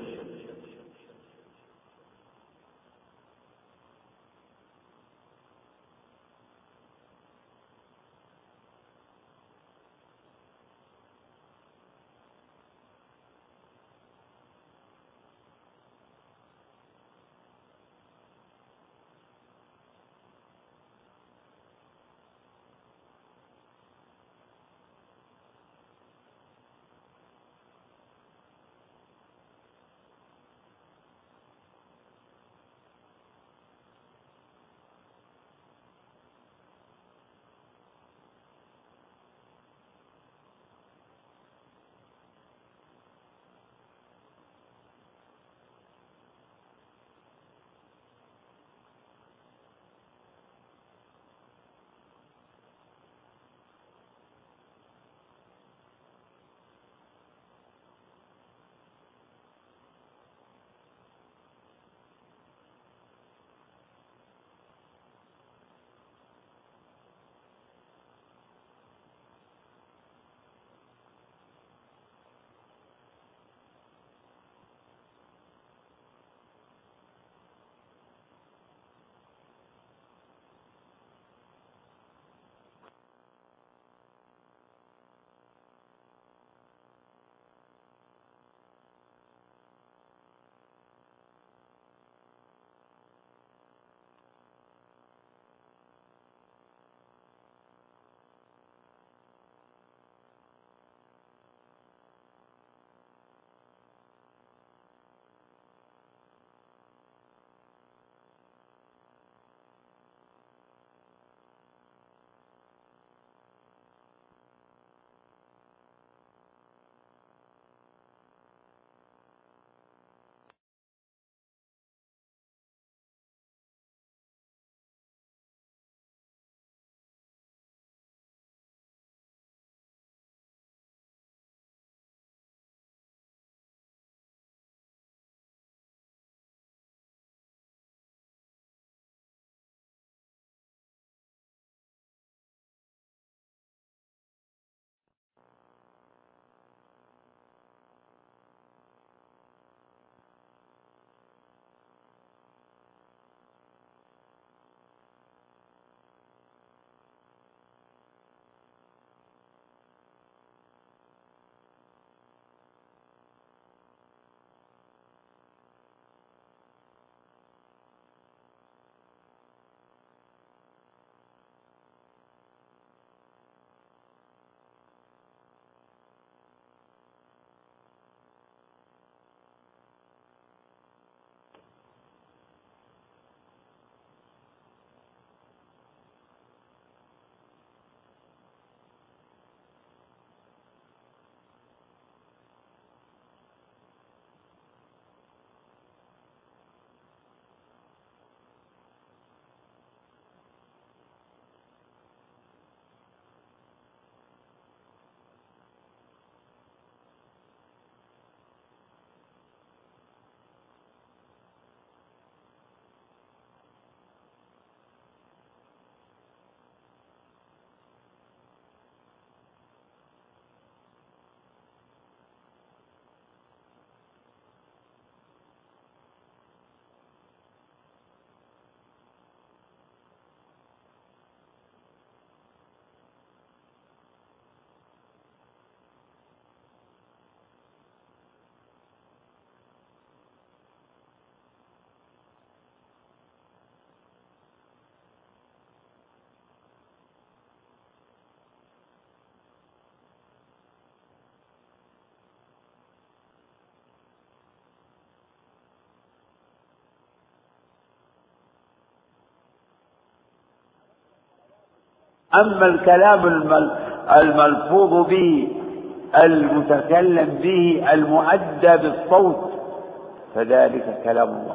أما الكلام الملفوظ به المتكلم به المؤدى بالصوت فذلك كلام الله،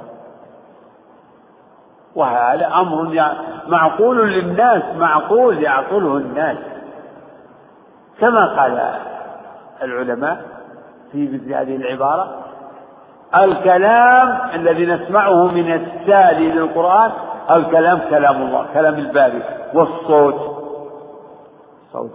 وهذا أمر معقول للناس، معقول يعقله الناس، كما قال العلماء في مثل هذه العبارة: الكلام الذي نسمعه من التالي للقرآن الكلام كلام الله، كلام الباري، والصوت صوت.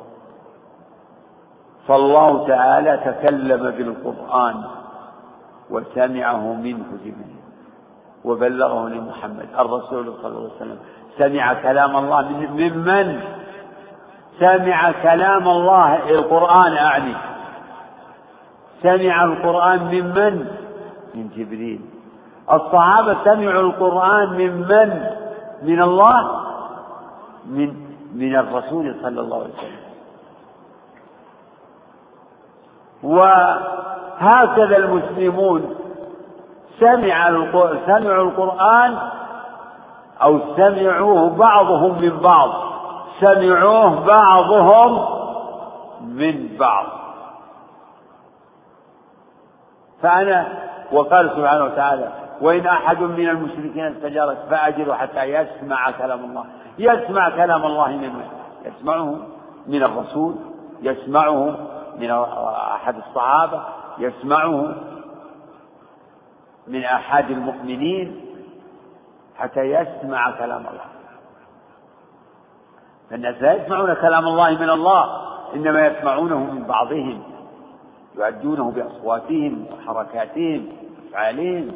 فالله تعالى تكلم بالقرآن وسمعه منه جبريل وبلغه لمحمد الرسول صلى الله عليه وسلم. سمع كلام الله ممن؟ سمع كلام الله القرآن أعني، سمع القرآن ممن؟ من جبريل. الصحابة سمعوا القرآن ممن؟ من الله، من من الرسول صلى الله عليه وسلم. وهكذا المسلمون سمع سمعوا القرآن أو سمعوه بعضهم من بعض، سمعوه بعضهم من بعض. فأنا وقال سبحانه وتعالى: وإن أحد من المشركين استجارك فأجره حتى يسمع كلام الله. يسمع كلام الله من يسمعه من الرسول، يسمعه من أحد الصحابة، يسمعه من أحد المؤمنين، حتى يسمع كلام الله. فالناس لا يسمعون كلام الله من الله، إنما يسمعونه من بعضهم، يؤدونه بأصواتهم وحركاتهم وأفعالهم.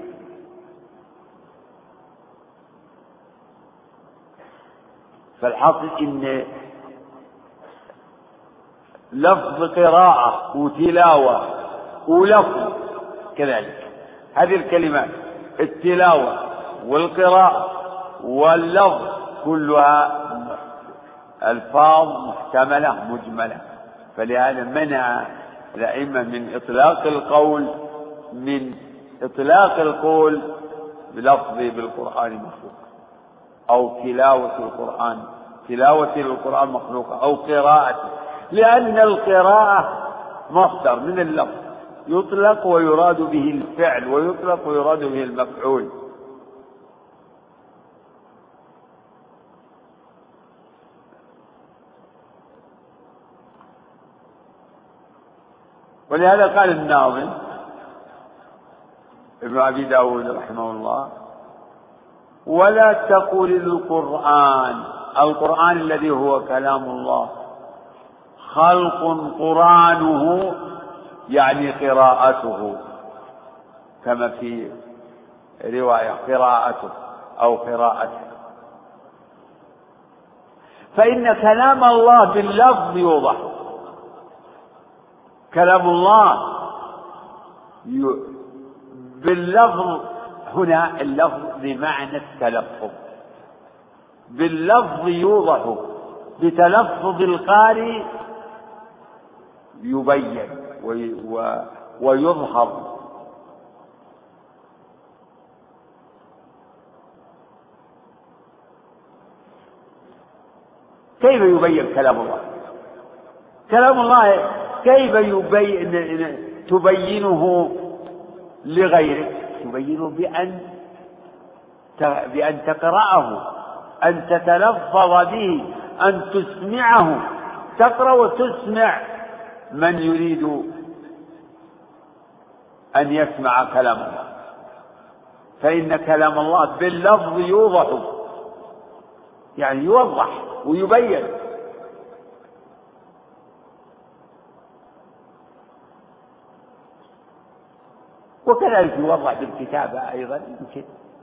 فالحاصل إن لفظ قراءة وتلاوة ولفظ كذلك، هذه الكلمات التلاوة والقراءة واللفظ كلها ألفاظ محتملة مجملة. فلهذا منع الأئمة من إطلاق القول من إطلاق القول بلفظ بالقرآن مخلوق، أو تلاوة القرآن تلاوة القرآن مخلوقة، أو قراءة، لأن القراءة مصدر من اللفظ يطلق ويراد به الفعل، ويطلق ويراد به المفعول. ولهذا قال الناظم ابن أبي داود رحمه الله: ولا تقل القرآن، القرآن الذي هو كلام الله، خلق قرآنه يعني قراءته، كما في رواية قراءته أو قراءته. فإن كلام الله باللفظ يوضح، كلام الله باللفظ، هنا اللفظ بمعنى التلفظ، باللفظ يوضح، بتلفظ القارئ يبين ويظهر. كيف يبين كلام الله؟ كلام الله كيف يبين تبينه لغيرك؟ تبينه بأن بأن تقرأه، أن تتلفظ به، أن تسمعه، تقرأ وتسمع من يريد أن يسمع كلام الله. فإن كلام الله باللفظ يوضح، يعني يوضح ويبين. وكذلك يوضح بالكتابة أيضا يمكن.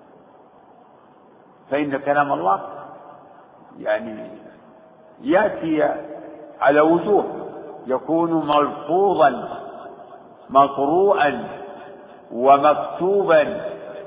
فإن كلام الله يعني يأتي على وجوه، يكون ملفوظا مقروءا ومكتوبا،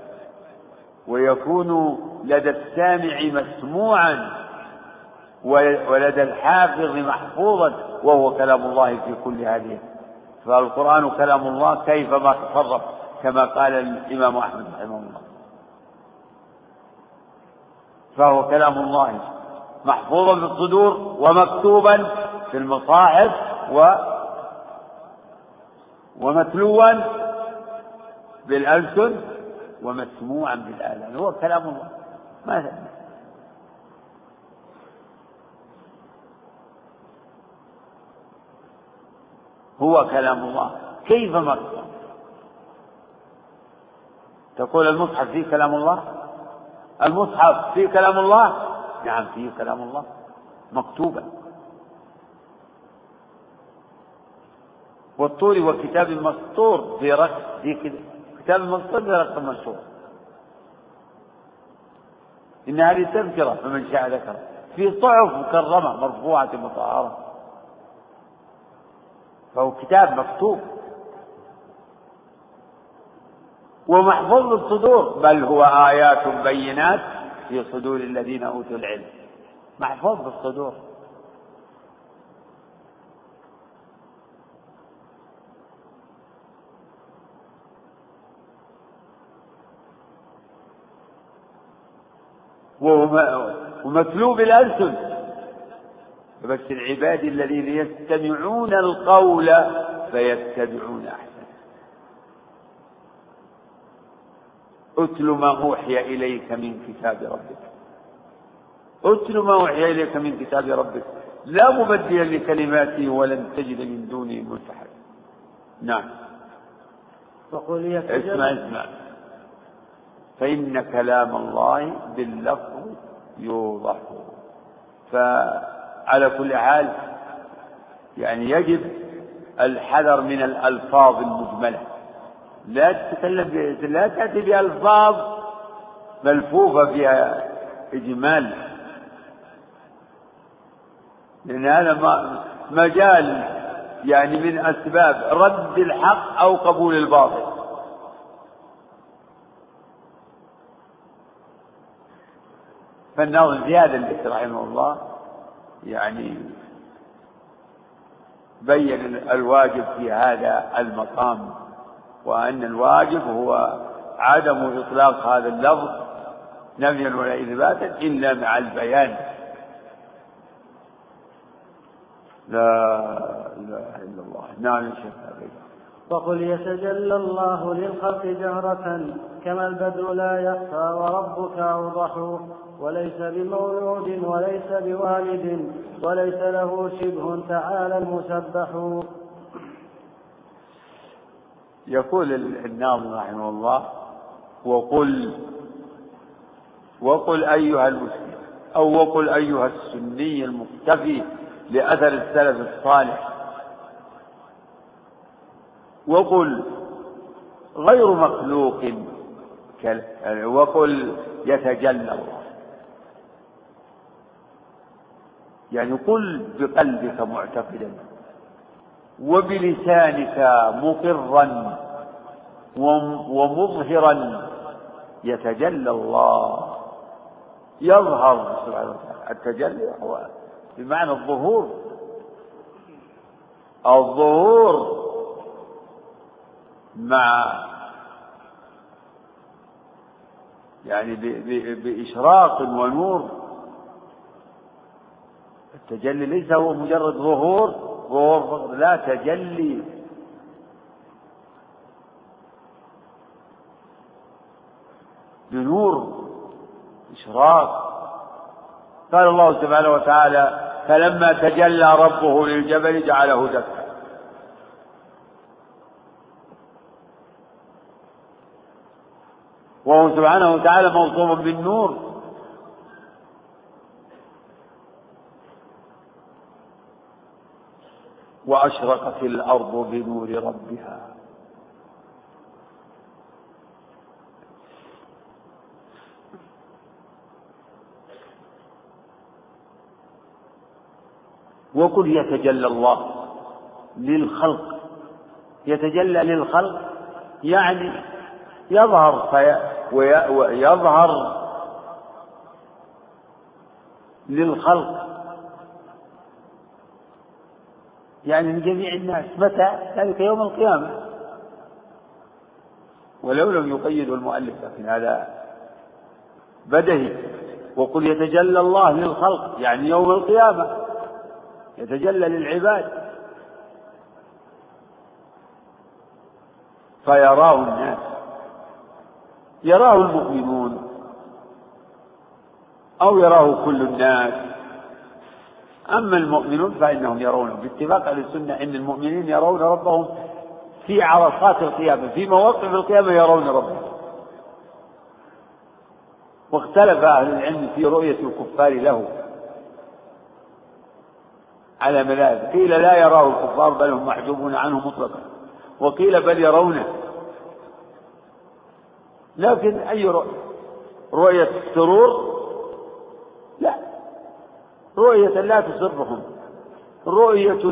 ويكون لدى السامع مسموعا، ولدى الحافظ محفوظا، وهو كلام الله في كل هذه. فالقرآن كلام الله كيفما تصرف، كما قال الإمام أحمد رحمه الله، فهو كلام الله محفوظا في الصدور ومكتوبا في المصاحف و ومتلوا بالألسن ومسموعا بالآذان. هو كلام الله. ماذا هو كلام الله كيف مكتوب؟ تقول المصحف فيه كلام الله؟ المصحف فيه كلام الله؟ نعم فيه كلام الله مكتوبا. والطور وكتاب مسطور في رق في كتاب مسطور في رق منشور. إن هذه تذكرة فمن شاء ذكر في صحف مكرمة مرفوعة مطهرة. فهو كتاب مكتوب ومحفوظ الصدور، بل هو آيات بينات في صدور الذين أوتوا العلم. محفوظ بالصدور. ومتلو بالألسن. بس العباد الذين يستمعون القول فيتبعون أحسن. أتل ما أوحي إليك من كتاب ربك. أتل ما أوحي إليك من كتاب ربك لا مبدل لكلماته ولن تجد من دونه ملتحدا. نعم. وقل اسمع اسمع فإن كلام الله باللفظ يوضح. فعلى كل حال يعني يجب الحذر من الألفاظ المجملة. لا تتكلم لا تأتي بألفاظ ملفوفة فيها إجمال، لأن هذا مجال يعني من أسباب رد الحق أو قبول الباطل. فالناظم زياد الليث رحمه الله يعني بين الواجب في هذا المقام، وأن الواجب هو عدم إطلاق هذا اللفظ نفيا ولا إثباتا إلا مع البيان. لا إله إلا الله. نعم يا شيخ. وقل يتجلى الله للخلق جهرة كما البدر لا يخفى وربك أوضح، وليس بمولود وليس بوالد وليس له شبه تعالى المسبح. يقول الناظم رحمه الله وقل وقل أيها المسلم أو وقل أيها السني المقتفي لأثر السلف الصالح، وقل غير مخلوق، وقل يتجلى الله، يعني قل بقلبك معتقدا وبلسانك مقرا ومظهرا يتجلى الله، يظهر سبحانه وتعالى. التجلي هو بمعنى الظهور، الظهور مع يعني بإشراق ونور. التجلي ليس هو مجرد ظهور ظهور فقط، لا، تجلي بنور إشراق. قال الله سبحانه وتعالى فلما تجلى ربه للجبل جعله دكا. وهو سبحانه وتعالى موصوف بالنور. وأشرقت الأرض بنور ربها. وقل يتجلى الله للخلق، يتجلى للخلق يعني يظهر ويظهر للخلق، يعني من جميع الناس. متى؟ ذلك يوم القيامة. ولو لم يقيد المؤلف، لكن هذا بدهي وقل يتجلى الله للخلق يعني يوم القيامة يتجلى للعباد فيراه الناس، يراه المؤمنون أو يراه كل الناس. أما المؤمنون فإنهم يرونه باتفاق أهل السنة إن المؤمنين يرون ربهم في عرصات القيامة، في مواقف القيامة يرون ربهم. واختلف أهل العلم في رؤية الكفار له على مذاهب، قيل لا يراه الكفار بل هم محجوبون عنه مطلقا، وقيل بل يرونه. لكن أي رؤية؟ رؤية السرور؟ لا، رؤية لا تسرهم، رؤية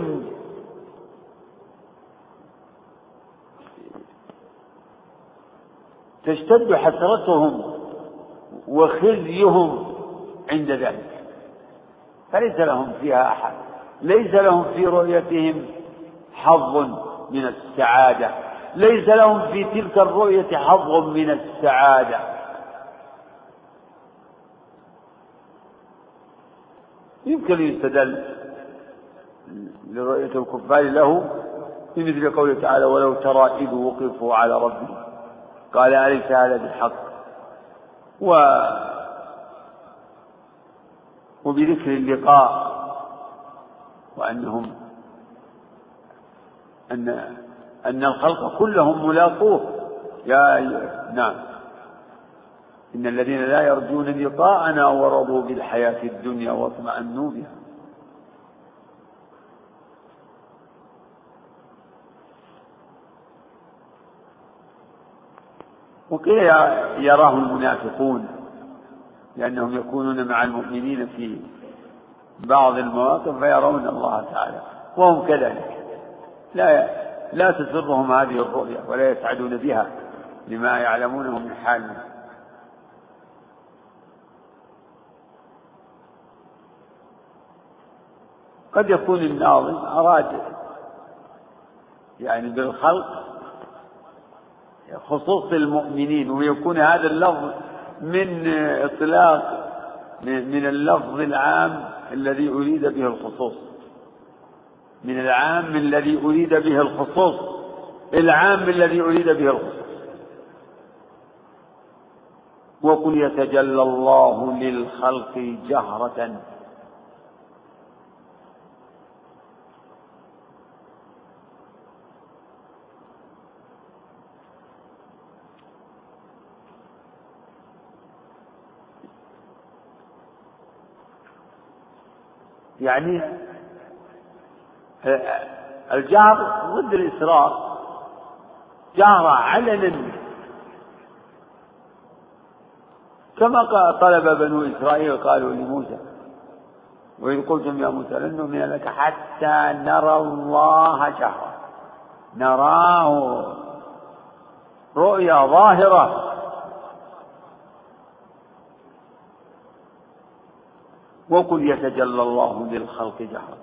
تشتد حسرتهم وخزيهم عند ذلك، فليس لهم فيها أحد، ليس لهم في رؤيتهم حظ من السعادة، ليس لهم في تلك الرؤية حظ من السعادة. يمكن يستدل لرؤية الكفار له بمثل قوله تعالى ولو ترى إذ وقفوا على ربهم قال أليس هذا بالحق، و وبذكر اللقاء وأنهم أن أن الخلق كلهم ملاقوه. يا نعم إن الذين لا يرجون لقاءنا ورضوا بالحياة الدنيا واطمأنوا بها. وقيل يراه المنافقون لأنهم يكونون مع المؤمنين في بعض المواقف فيرون الله تعالى وهم كذلك لا لا تسرهم هذه الرؤيا ولا يسعدون بها لما يعلمونه من حالهم. قد يكون الناظم أراد يعني بالخلق خصوص المؤمنين، ويكون هذا اللفظ من إطلاق من اللفظ العام الذي أريد به الخصوص، من العام الذي أريد به الخصوص، العام الذي أريد به الخصوص. وقل يتجلى الله للخلق جهرة يعني الجهر ضد الإسراء، جهر علنا كما طلب بنو إسرائيل قالوا لموسى وإذ قلتم يا موسى لن نؤمن لك حتى نرى الله جهرا، نراه رؤيا ظاهرة. وقل يتجلى الله للخلق جهرا.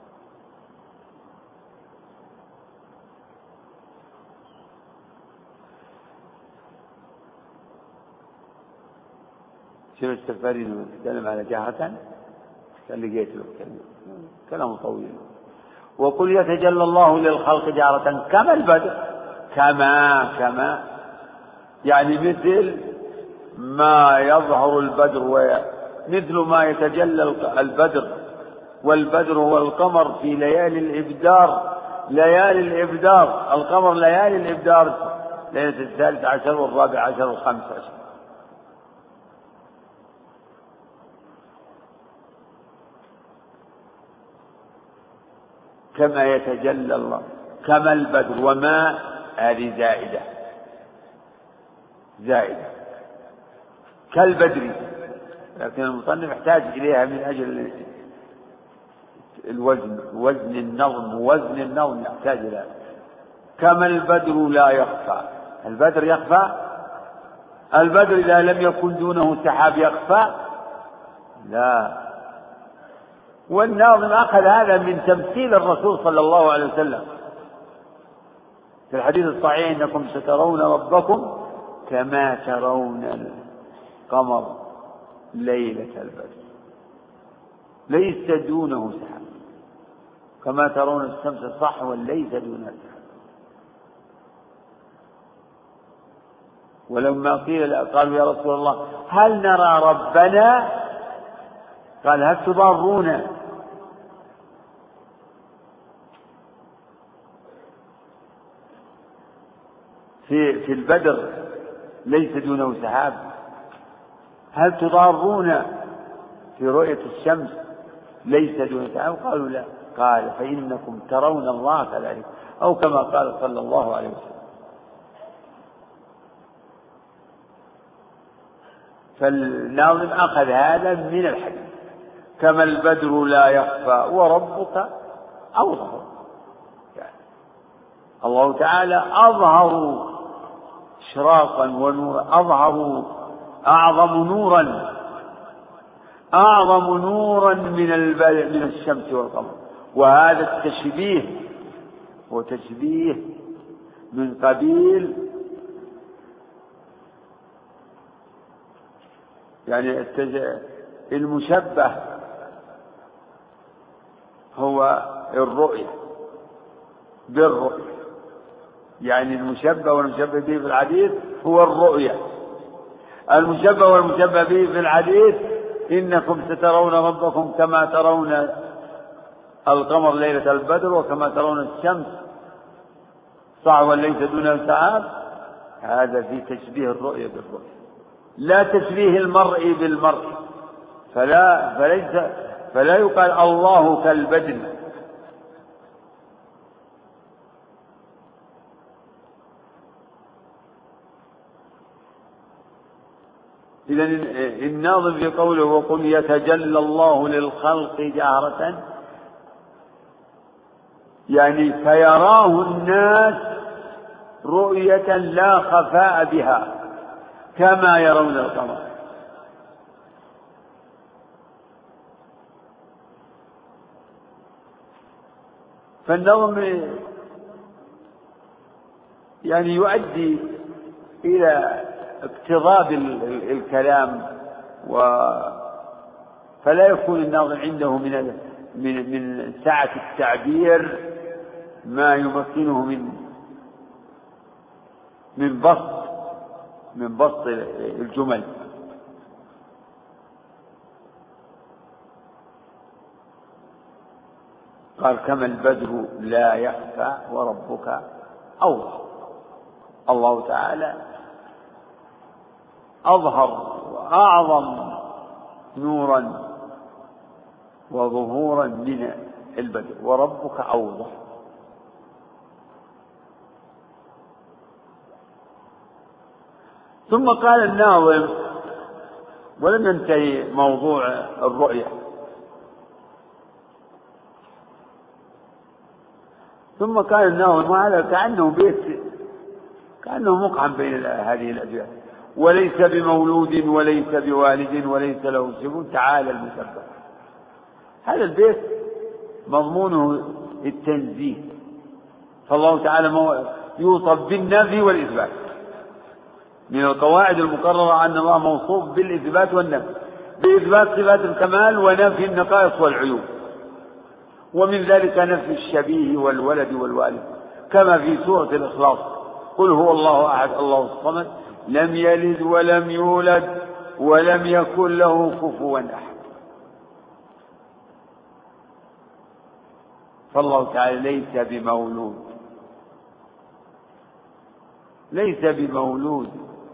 شوف السفارين يتكلم على جهرة كان لقيت له كلام طويل. وقل يتجلى الله للخلق جهرة كما البدر، كما كما يعني مثل ما يظهر البدر ويا مثل ما يتجلى البدر، والبدر هو القمر في ليالي الإبدار، ليالي الإبدار القمر ليالي الإبدار ليلة الثالث عشر والرابع عشر والخامس عشر. كما يتجلى الله كما البدر، وما هذه زائدة زائدة كالبدر، لكن المصنف يحتاج إليها من أجل الوزن، وزن النظم، وزن النظم يحتاج إليها. كما البدر لا يخفى، البدر يخفى؟ البدر إذا لم يكن دونه سحاب يخفى؟ لا. والناظم أخذ هذا من تمثيل الرسول صلى الله عليه وسلم في الحديث الصحيح إنكم سترون ربكم كما ترون القمر ليلة البدر ليس دونه سحاب، كما ترون الشمس صحوا ليس دونها سحاب. ولما قيل قالوا يا رسول الله هل نرى ربنا؟ قال هل تضارون؟ في في البدر ليس دونه سحاب، هل تضارون في رؤية الشمس ليس دونه سحاب؟ قالوا لا. قال فإنكم ترون الله كذلك، أو كما قال صلى الله عليه وسلم. فالناظم أخذ هذا من الحديث، كما البدر لا يخفى وربك أوضح. يعني الله تعالى أظهر إشراقا ونورا، أظهر أعظم نورا أعظم نورا من من الشمس والقمر. وهذا التشبيه هو تشبيه من قبيل يعني المشبه هو الرؤية بالرؤية، يعني المشبه والمشبه به في الحديث هو الرؤية. المشبه والمشبه به في الحديث إنكم سترون ربكم كما ترون القمر ليلة البدر وكما ترون الشمس صعبا ليس دون سحاب. هذا في تشبيه الرؤية بالرؤية، لا تشبيه المرء بالمرء. فلا فليس فلا يقال الله كالبدر، إذن الناظم في قوله وقل يتجلى الله للخلق جهرة، يعني فيراه الناس رؤية لا خفاء بها كما يرون القمر. فالنظم يعني يؤدي إلى اقتضاب الكلام، و فلا يكون الناظم عنده من من من سعة التعبير ما يمكنه من من بسط من بسط الجمل. قال كما البدر لا يخفى وربك أوضح. الله تعالى أظهر وأعظم نورا وظهورا من البدر، وربك أوضح. ثم قال الناظم ولم ينتهي موضوع الرؤية، ثم قال الناظم وهذا كأنه بيت كأنه مقعد بين هذه الأبيات: وليس بمولود وليس بوالد وليس له سب تعالى المسبح. هذا البيت مضمونه التنزيه، فالله تعالى يوصف بالنفي والإثبات. من القواعد المقررة أن الله موصوف بالإثبات والنفي، بإثبات صفات الكمال ونفي النقائص والعيوب، ومن ذلك نفي الشبيه والولد والوالد، كما في سورة الإخلاص: قل هو الله أحد الله الصمد لم يلد ولم يولد ولم يكن له كفوا أحد. فالله تعالى ليس بمولود ليس بمولود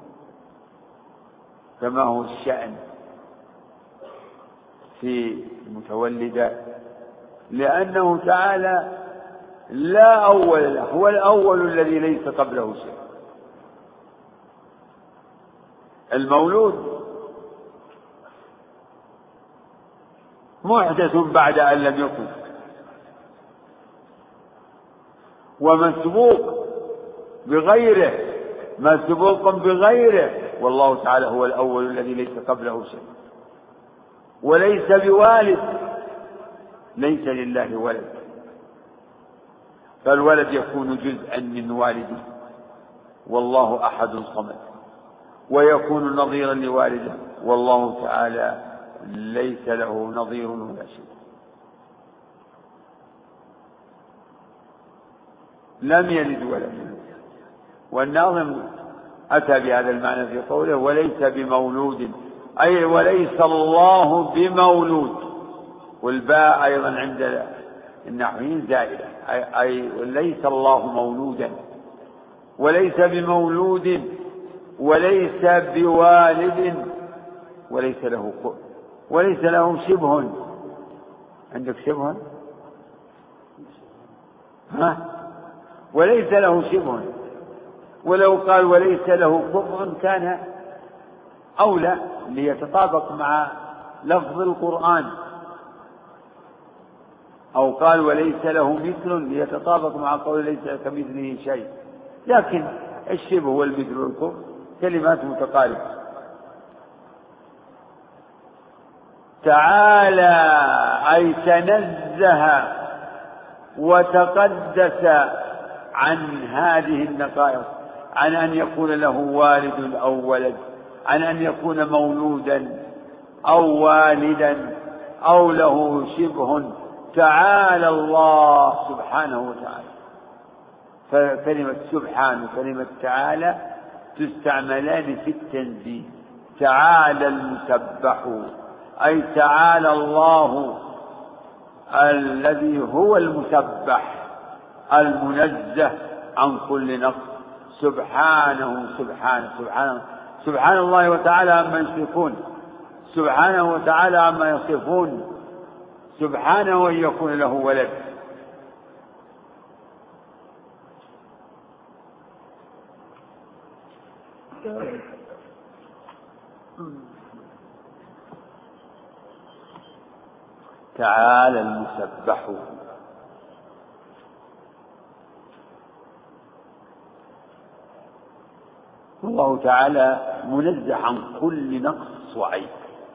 كما هو الشأن في المتولدات، لأنه تعالى لا أول له، هو الأول الذي ليس قبله شيء. المولود محدث بعد أن لم يكن، ومسبوق بغيره مسبوق بغيره، والله تعالى هو الأول الذي ليس قبله شيء. وليس بوالد، ليس لله ولد، فالولد يكون جزءا من والده، والله أحد صمد، ويكون نظيرا لوالده، والله تعالى ليس له نظير ولا شيء. لم يلد ولم يولد. والناظم أتى بهذا المعنى في قوله وليس بمولود، أي وليس الله بمولود، والباء أيضا عند النحويين زائدة، أي, أي ليس الله مولودا، وليس بمولود، وليس بوالد، وليس له وليس له شبه. عندك شبه؟ ها؟ وليس له شبه، ولو قال وليس له كفء كان أولى ليتطابق مع لفظ القرآن، أو قال وليس له مثل ليتطابق مع قول ليس كمثله شيء. لكن الشبه والمثل والكفء كلمات متقاربة. تعالى أي تنزه وتقدس عن هذه النقائص، عن أن يكون له والد أو ولد، عن أن يكون مولودا أو والدا أو له شبه. تعالى الله سبحانه وتعالى. فكلمة سبحان وكلمة تعالى تستعملان في التنزيه. تعالى المسبح أي تعالى الله الذي هو المسبح المنزه عن كل نقص. سبحانه سبحانه سبحانه سبحان الله وتعالى عما يصفون، سبحانه وتعالى عما يصفون، سبحانه أن يكون له ولد. تعالى المسبح. الله تعالى منزه عن كل نقص وعيب،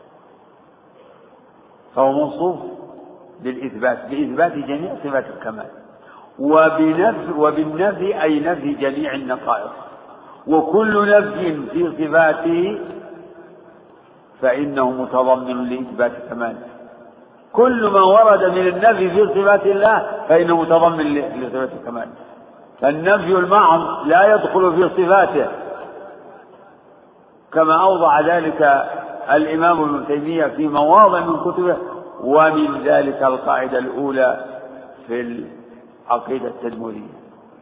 فهو موصوف بالإثبات، بإثبات جميع صفات الكمال، وبنفي وبالنفي أي نفي جميع النقائص. وكل نفي في صفاته فإنه متضمن لإثبات كماله. كل ما ورد من النفي في صفات الله فإنه متضمن لصفات الكمال. فالنفي المعظ لا يدخل في صفاته، كما أوضح ذلك الإمام ابن تيمية في مواضع من كتبه، ومن ذلك القاعدة الأولى في العقيدة التدمرية.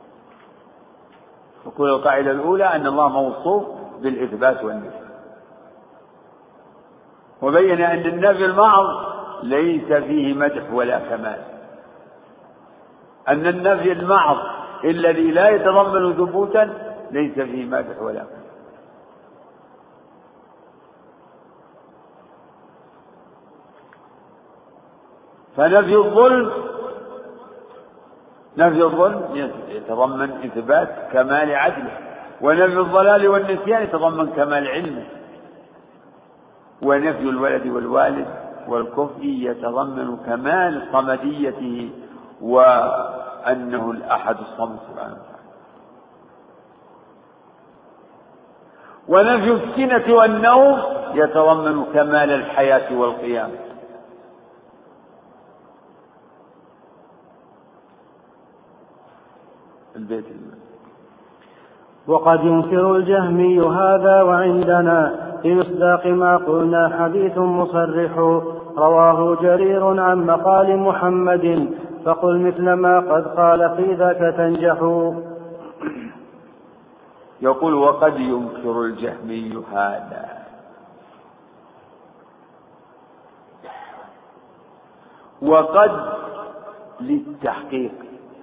فكل القاعدة الأولى أن الله موصوف بالإثبات والنفي، وبين أن النفي المعظ ليس فيه مدح ولا كمال، أن النفي المعظ الذي لا يتضمن ثبوتا ليس فيه مدح ولا كمال. فنفي الظلم نفي الظلم يتضمن إثبات كمال عدله، ونفي الضلال والنسيان يتضمن كمال علمه، ونفي الولد والوالد والكفء يتضمن كمال صمديته وأنه الأحد الصمد سبحانه وتعالى. ونفي السنة والنوم يتضمن كمال الحياة والقيام. البيت المال. وقد ينكر الجهمي هذا وعندنا بمصداق ما قلنا حديث مصرح رواه جرير عن مقال محمد، فقل مثل ما قد قال في ذاك تنجح. يقول وقد ينكر الجهمي هذا، وقد للتحقيق،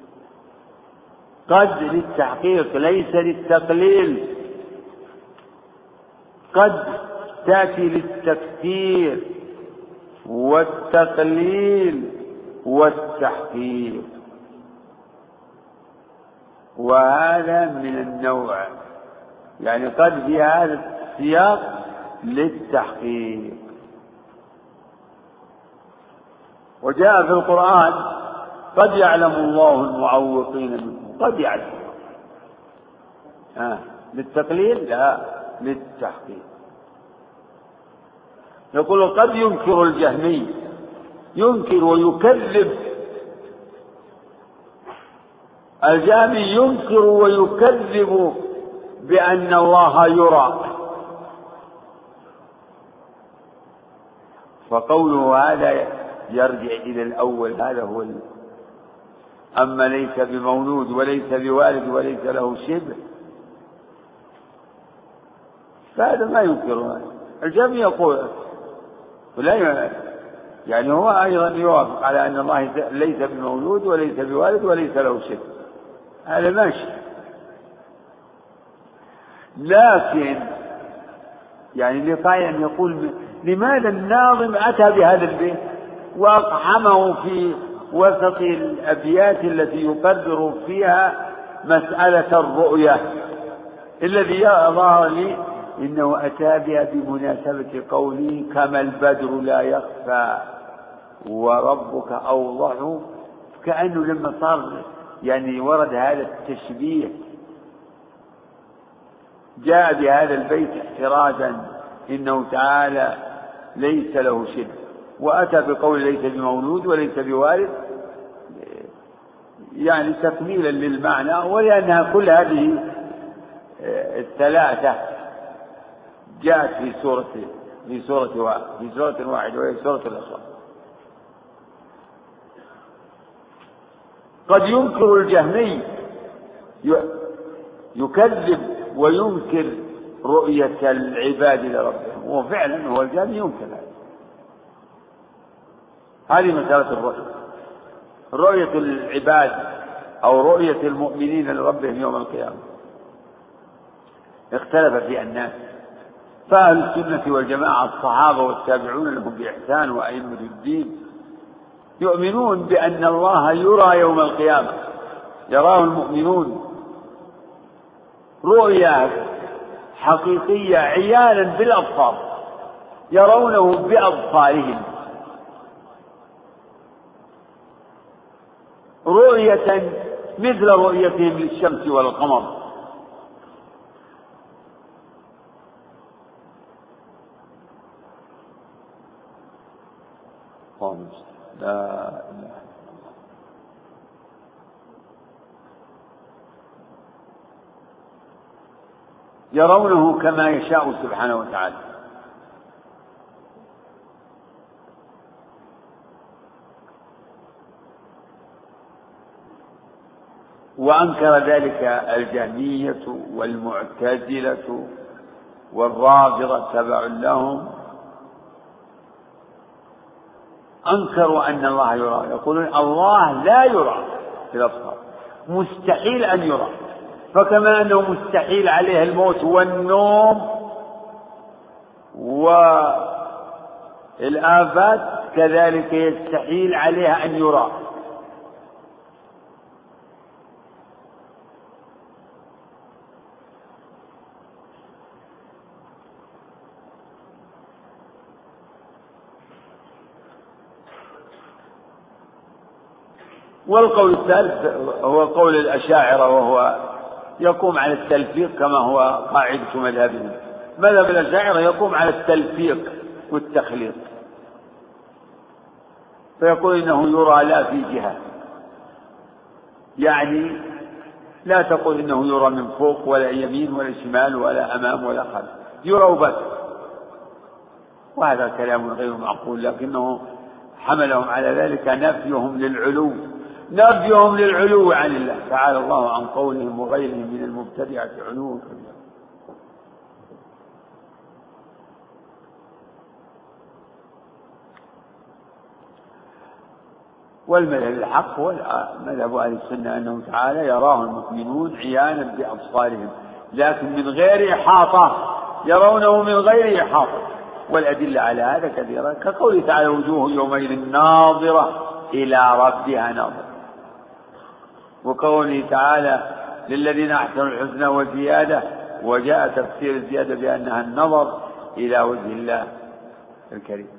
قد للتحقيق ليس للتقليل. قد تأتي للتكثير والتقليل والتحقيق، وهذا من النوع، يعني قد في هذا السياق للتحقيق. وجاء في القرآن قد يعلم الله المعوقين منكم، قد يعلم. آه. للتقليل لا، للتحقيق. يقول قد ينكر الجهمي، ينكر ويكذب، الجهمي ينكر ويكذب بأن الله يرى. فقوله هذا يرجع إلى الأول، هذا هو ال... أما ليس بمولود وليس بوالد وليس له شبه فهذا ما ينكر. الجميع يقول ولا يعني هو أيضا يوافق على أن الله ليس بمولود وليس بوالد وليس له شبه، هذا ماشي. لكن يعني لطاي أن يقول لماذا الناظم أتى بهذا البيت وأقحمه في وسط الأبيات التي يقرر فيها مسألة الرؤية؟ الذي ظهر لي إنه أتى بها بمناسبة قوله كما البدر لا يخفى وربك أوضح، كأنه لما صار يعني ورد هذا التشبيه جاء بهذا البيت احتراجا إنه تعالى ليس له شبه، وأتى بقول ليس بمولود وليس بوالد يعني تكميلا للمعنى، ولأنها كل هذه الثلاثة جاءت في سورة في سورة واحد في سورة واحدة وهي سورة الإخلاص. قد ينكر الجهمي يكذب وينكر رؤية العباد لربهم، وفعلا هو الجهمي ينكر هذا. هذه مسألة الرؤية، رؤية العباد أو رؤية المؤمنين لربهم يوم القيامة اختلف فيها الناس، فأهل السنة والجماعة الصحابة والتابعون لهم بإحسان وأئمة الدين يؤمنون بأن الله يرى يوم القيامة، يراه المؤمنون رؤيا حقيقية عيانا بالأبصار، يرونه بأبصارهم رؤية مثل رؤيتهم للشمس والقمر. لا إله. يرونه كما يشاء سبحانه وتعالى. وأنكر ذلك الجهمية والمعتزلة والرافضة تبع لهم، أنكروا أن الله يرى، يقولون الله لا يرى في الأبصار، مستحيل أن يرى، فكما أنه مستحيل عليه الموت والنوم والآفات كذلك يستحيل عليها أن يرى. والقول الثالث هو قول الأشاعرة، وهو يقوم على التلفيق كما هو قاعدة مذهبهم. مذهب الأشاعرة يقوم على التلفيق والتخليط، فيقول إنه يرى لا في جهة، يعني لا تقول إنه يرى من فوق ولا يمين ولا شمال ولا أمام ولا خلف، يرى بس. وهذا كلام غير معقول، لكنه حملهم على ذلك نفيهم للعلو نفيهم للعلو عن الله تعالى الله عن قولهم وغيرهم من المبتدعة علوا كبيرا. والمذهب الحق هو مذهب أهل السنة أنه تعالى يراه المؤمنون عيانا بأبصارهم، لكن من غير إحاطة، يرونه من غير إحاطة، والأدلة على هذا كثيرة، كقوله تعالى وجوه يومئذ ناظرة إلى ربها ناظرة، وقوله تعالى للذين أحسنوا الحسنى وزيادة، وجاء تفسير الزيادة بأنها النظر إلى وجه الله الكريم.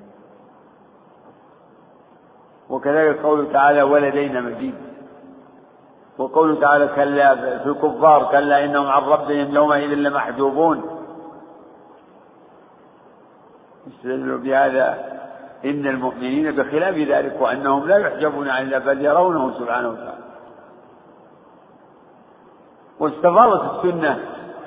وكذلك قوله تعالى ولدينا مزيد، وقوله تعالى كلا في الكفار كلا إنهم عن ربهم يومئذ لمحجوبون، استدلوا بهذا إن المؤمنين بخلاف ذلك وأنهم لا يحجبون عن الله بل يرونه سبحانه وتعالى. واستفاضت السنة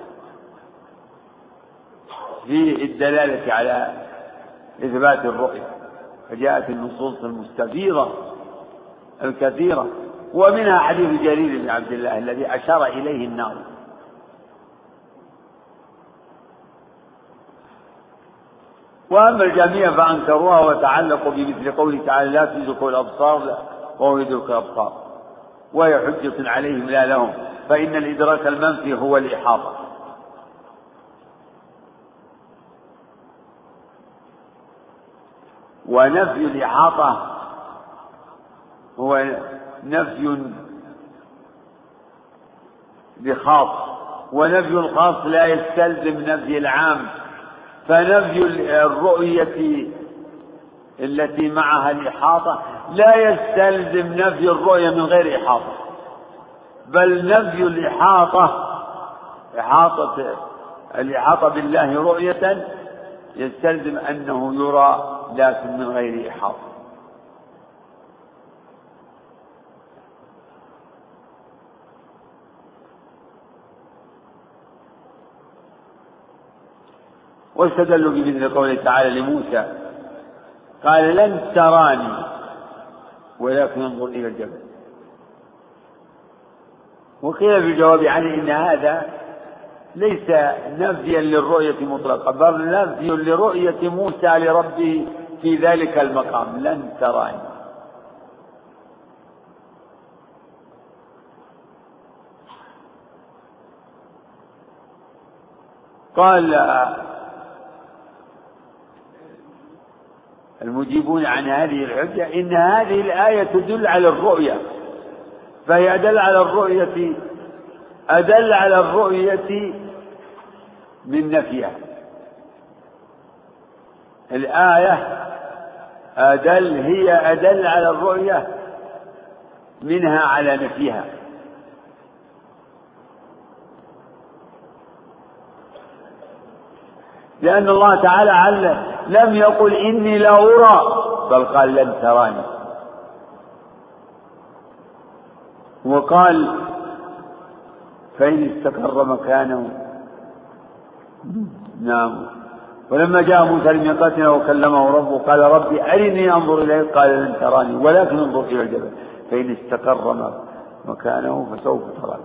في الدلالة على إثبات الرؤية، فجاءت النصوص المستفيضة الكثيرة، ومنها حديث جرير بن عبد الله الذي أشار إليه الناظم. وأما الجميع فأنكروها وتعلقوا بمثل قوله تعالى لا تدركوا الأبصار وهو يدرك الأبصار، وهي حجة عليهم لا لهم، فإن الإدراك المنفي هو الإحاطة. ونفي الإحاطة هو نفي بخاص، ونفي الخاص لا يستلزم نفي العام، فنفي الرؤية التي معها الإحاطة لا يستلزم نفي الرؤية من غير إحاطة، بل نفي الإحاطة إحاطة الإحاطة بالله رؤية يستلزم أنه يرى لكن من غير إحاطة. واستدلوا بمثل قوله تعالى لموسى قال لن تراني ولكن انظر إلى الجبل. وقيل في الجواب عنه إن هذا ليس نفيا للرؤية مطلقا، بل نفي لرؤية موسى لربه في ذلك المقام، لن تراني. قال المجيبون عن هذه الحجة إن هذه الآية تدل على الرؤية، فهي أدل على الرؤية أدل على الرؤية من نفيها. الآية أدل هي أدل على الرؤية منها على نفيها، لأن الله تعالى علم لم يقل إني لا أرى بل قال لن تراني، وقال فإن استقر مكانه. نعم. ولما جاء موسى لميقاتنا وكلمه ربه قال ربي أرني أنظر إليك قال لن تراني ولكن انظر إلى الجبل فإن استقر مكانه فسوف تراني.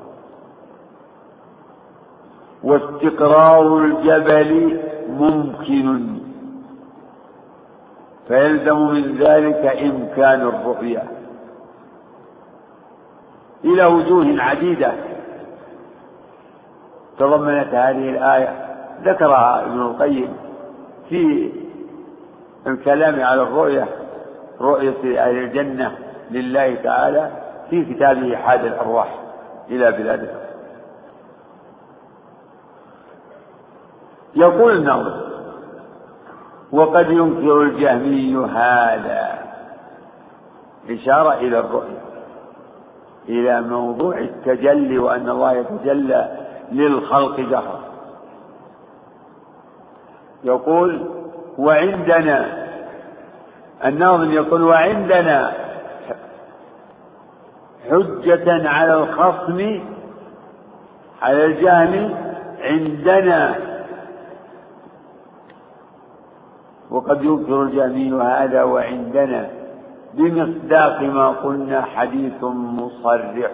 واستقرار الجبل ممكن فيلزم من ذلك إمكان الرؤية إلى وجوه عديدة تضمنت هذه الآية، ذكرها ابن القيم في الكلام على الرؤية، رؤية أهل الجنة لله تعالى في كتابه حاد الأرواح إلى بلاده. يقول الناظم وقد ينكر الجهمي هذا، إشارة إلى الرؤية، إلى موضوع التجلي وأن الله يتجلى للخلق جهرا. يقول وعندنا الناظم يقول وعندنا حجة على الخصم على الجهم عندنا. وقد ينكر الجهمي هذا وعندنا بمصداق ما قلنا حديث مصرح.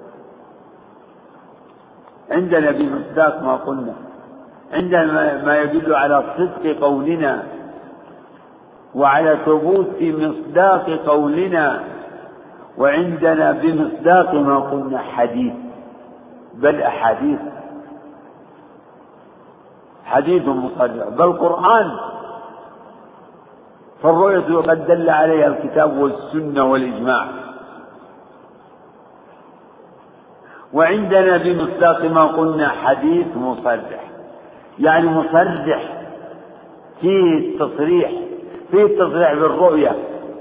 عندنا بمصداق ما قلنا، عندنا ما يدل على صدق قولنا وعلى ثبوت مصداق قولنا، وعندنا بمصداق ما قلنا حديث بل أحاديث حديث مصرح بل قرآن. فالرؤية قد دل عليها الكتاب والسنة والإجماع. وعندنا بمصداق ما قلنا حديث مصرح، يعني مصرح فيه التصريح فيه التصريح بالرؤية،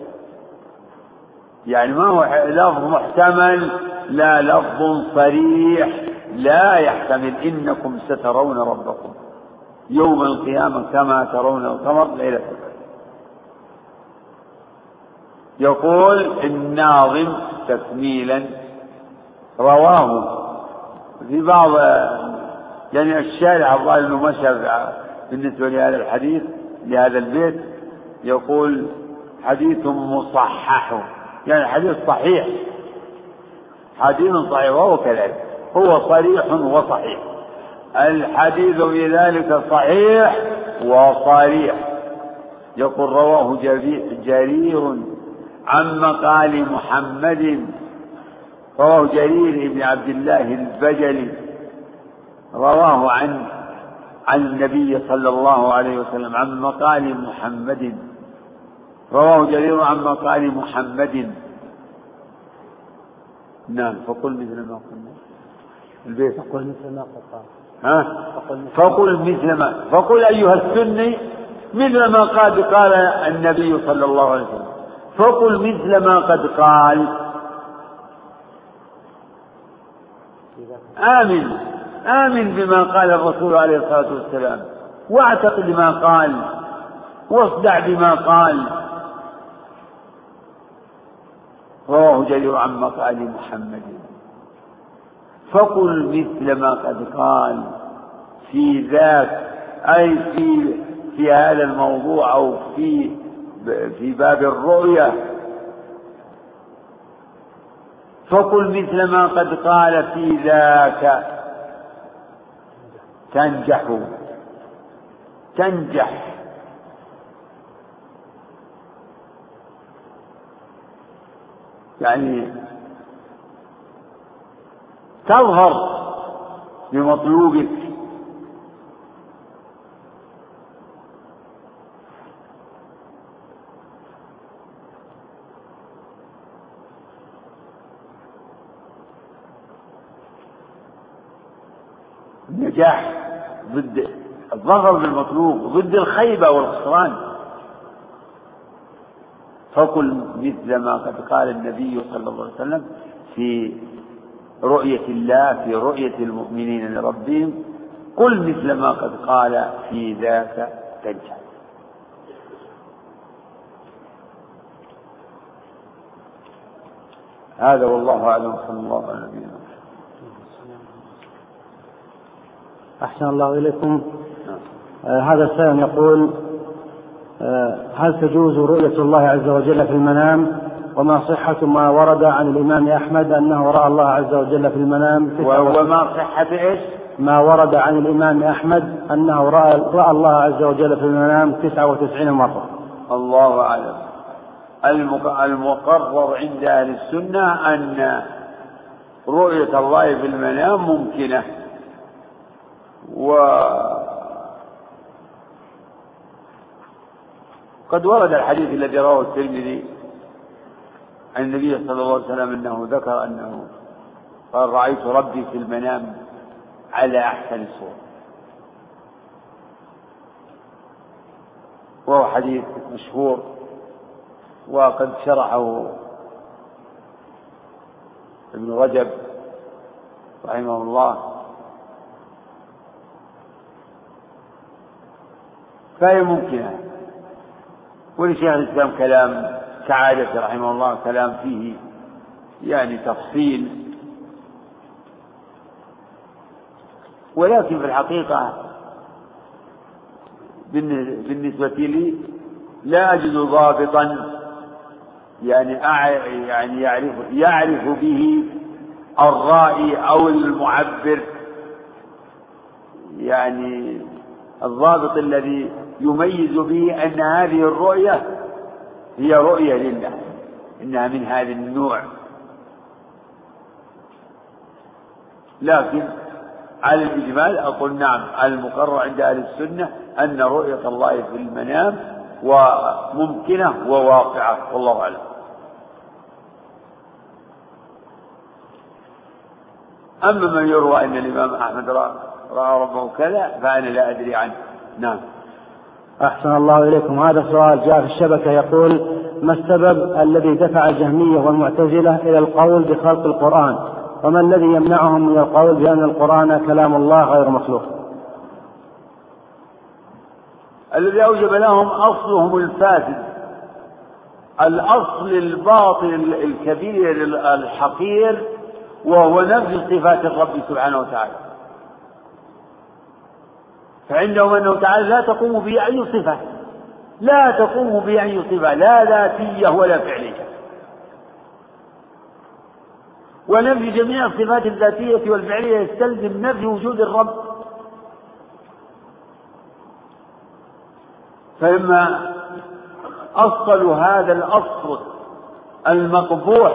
يعني ما هو لفظ محتمل، لا لفظ صريح لا يحتمل إنكم سترون ربكم، يوم القيامة كما ترون القمر ليلة القدر. يقول الناظم تكميلا: رواه في بعض يعني الشارع الظاهر انه مشى بالنسبة لهذا الحديث لهذا البيت، يقول حديث مصحح، يعني حديث صحيح، حديث صحيح، وهو كذلك، هو صريح وصحيح. الحديث في ذلك صحيح وصريح. يقول رواه جرير عن مقال محمد، رواه جرير بن عبد الله البجلي، رواه عن عن النبي صلى الله عليه وسلم عن مقال محمد، رواه جرير عن مقال محمد. نعم. فقل مثل ما قلنا البيت. فقل مثل ما قال. ها؟ فقل مثل ما فقل أيها السني مثل ما قد قال النبي صلى الله عليه وسلم، فقل مثل ما قد قال. آمن آمن بما قال الرسول عليه الصلاة والسلام، واعتقد ما قال، واصدع بما قال. رواه جرير عن مقال محمد. فقل مثل ما قد قال في ذاك، أي في في هذا الموضوع أو في في باب الرؤيا. فقل مثل ما قد قال في ذاك تنجح تنجح يعني تظهر بمطلوبك. النجاح ضد الظفر بالمطلوب، ضد الخيبة والخسران. فقل مثل ما قد قال النبي صلى الله عليه وسلم في رؤية الله، في رؤية المؤمنين لربهم: قل مثل ما قد قال في ذاك تنجح. هذا والله أعلم. صلى الله عليه وسلم. أحسن الله إليكم. آه هذا السائل يقول: آه هل تجوز رؤية الله عز وجل في المنام؟ وما صحة ما ورد عن الإمام أحمد أنه رأى الله عز وجل في المنام؟ وما صحة إيش؟ ما ورد عن الإمام أحمد أنه رأى, رأى الله عز وجل في المنام تسعة وتسعين مرة. الله أعلم. المقرر عند أهل السنة أن رؤية الله في المنام ممكنة، وقد ورد الحديث الذي رواه الترمذي عن النبي صلى الله عليه وسلم أنه ذكر أنه قال: رأيت ربي في المنام على أحسن صورة. وهو حديث مشهور وقد شرحه ابن رجب رحمه الله. فهي ممكنة. ولشيخ الإسلام كلام كعادة رحمه الله، كلام فيه يعني تفصيل، ولكن في الحقيقة بالنسبة لي لا أجد ضابطا يعني يعني يعرف يعرف به الرائي أو المعبر، يعني الضابط الذي يميز به أن هذه الرؤية هي رؤية لله، إنها من هذا النوع. لكن على الإجمال أقول نعم، المقرر عند أهل السنة أن رؤية الله في المنام وممكنة وواقعة، والله أعلم. أما من يروى أن الإمام أحمد رأى ربه كذا فأنا لا أدري عنه. نعم. أحسن الله إليكم. هذا سؤال جاء في الشبكة يقول: ما السبب الذي دفع الجهمية والمعتزلة إلى القول بخلق القرآن؟ وما الذي يمنعهم من القول بأن القرآن كلام الله غير مخلوق؟ الذي أوجب لهم أصلهم الفاسد، الأصل الباطل الكبير الحقير، وهو نفي صفات الرب سبحانه وتعالى. فعندهم أنه تعالى لا تقوم به أي صفة، لا تقوم به أي صفة، لا ذاتية ولا فعلية. ونفي جميع الصفات الذاتية والفعلية يستلزم نفي وجود الرب. فلما أصلوا هذا الأصل المقبوح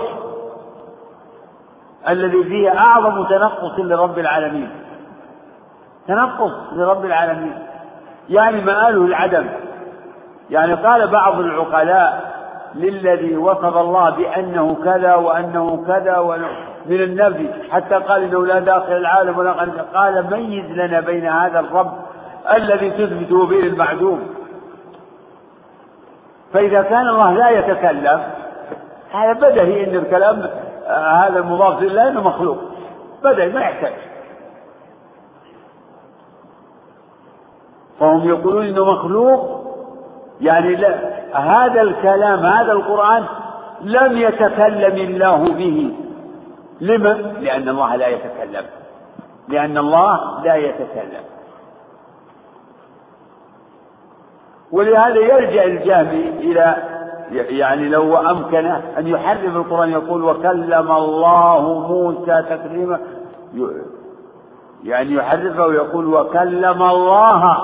الذي فيه أعظم تنقص لرب العالمين، تنقص لرب العالمين، يعني مآله العدم. يعني قال بعض العقلاء للذي وصف الله بأنه كذا وأنه كذا من النفي، حتى قال إنه لا داخل العالم ولا خارج، قال ميز لنا بين هذا الرب الذي تثبته به المعدوم. فإذا كان الله لا يتكلم، هذا بدهي إن الكلام هذا المضاف لله إنه مخلوق، بدهي ما يحتاج. فهم يقولون إنه مخلوق، يعني لا، هذا الكلام هذا القرآن لم يتكلم الله به. لما؟ لأن الله لا يتكلم، لأن الله لا يتكلم. ولهذا يرجع الجهمي إلى، يعني لو أمكنه أن يحرف القرآن يقول وكلم الله موسى تكليما، يعني يحرفه ويقول وكلم الله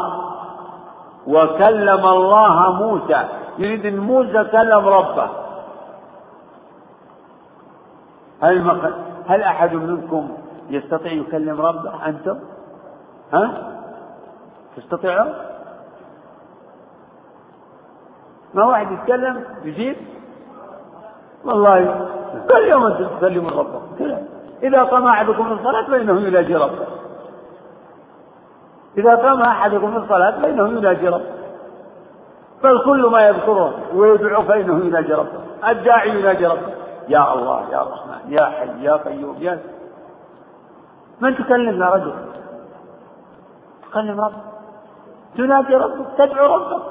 وكلم الله موسى، يريد أن موسى كلم ربه. هل, مخ... هل أحد منكم يستطيع يكلم ربه؟ أنتم ها تستطيعون؟ ما واحد يتكلم يجيب؟ والله كل يوم أنتم تكلمون ربكم. إذا قام أحدكم من الصلاة فإنه يناجي ربه، إذا قام أحدكم من الصلاة فإنه يناجي ربه، بل كل ما يذكره ويدعو فإنه يناجي ربه. الداعي يناجي ربه، يا الله يا رحمن يا حي يا قيوم يا. من تكلم يا رجل؟ تكلم ربك، تناجي ربك، تدعو ربك.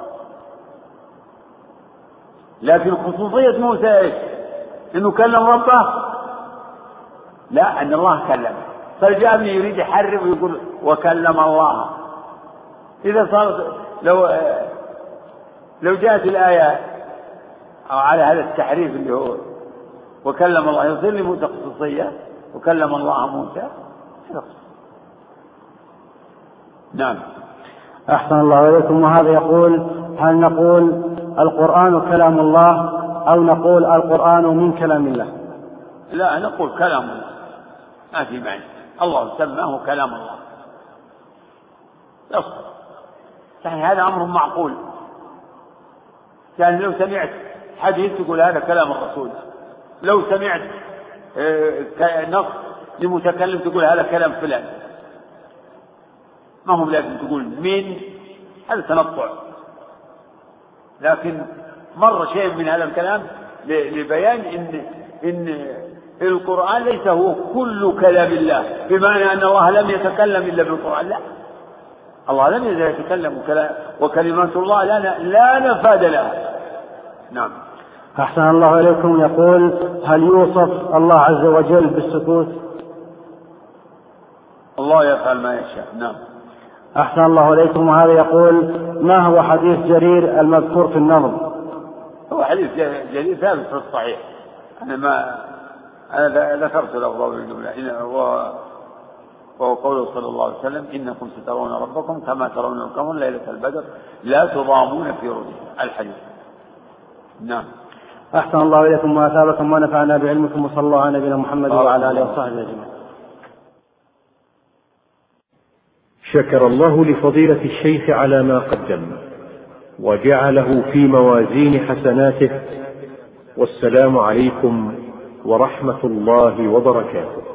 لكن خصوصية موسى ايش؟ انه كلم ربه؟ لا، ان الله كلمه. فالجامي يريد يحرف ويقول وكلم الله. اذا صار لو لو جاءت الآية أو على هذا التحريف اللي هو وكلم الله، يصير لموسى خصوصية، وكلم الله موسى. نعم. أحسن الله إليكم. وهذا يقول هل نقول القرآن كلام الله أو نقول القرآن من كلام الله؟ لا، نقول كلام الله، ما في معنى. الله سماه كلام الله يصدق، يعني هذا أمر معقول. يعني لو سمعت حديث تقول هذا كلام الرسول، لو سمعت نص لمتكلم تقول هذا كلام فلان. ما هو لازم تقول من، هذا تنطع. لكن مر شيء من هذا الكلام لبيان إن إن القرآن ليس هو كل كلام الله، بمعنى أن الله لم يتكلم إلا بالقرآن. لا، الله لم يتكلم، وكلمات الله لا لا نفاد لها. نعم. أحسن الله إليكم. يقول هل يوصف الله عز وجل بالسكوت؟ الله يفعل ما يشاء. نعم. أحسن الله إليكم. وهذا يقول ما هو حديث جرير المذكور في النظم؟ هو حديث جرير ثابت في الصحيح، أنا ما أنا ذكرت الأفضل بالجملة، وهو قوله صلى الله عليه وسلم إنكم سترون ربكم كما ترون القمر ليلة البدر لا تضامون في رؤيته، الحديث. نعم. أحسن الله إليكم وأثابكم ونفعنا بعلمكم، وصلى الله على نبينا محمد وعلى آله وصحبه أجمعين. شكر الله لفضيلة الشيخ على ما قدم وجعله في موازين حسناته، والسلام عليكم ورحمة الله وبركاته.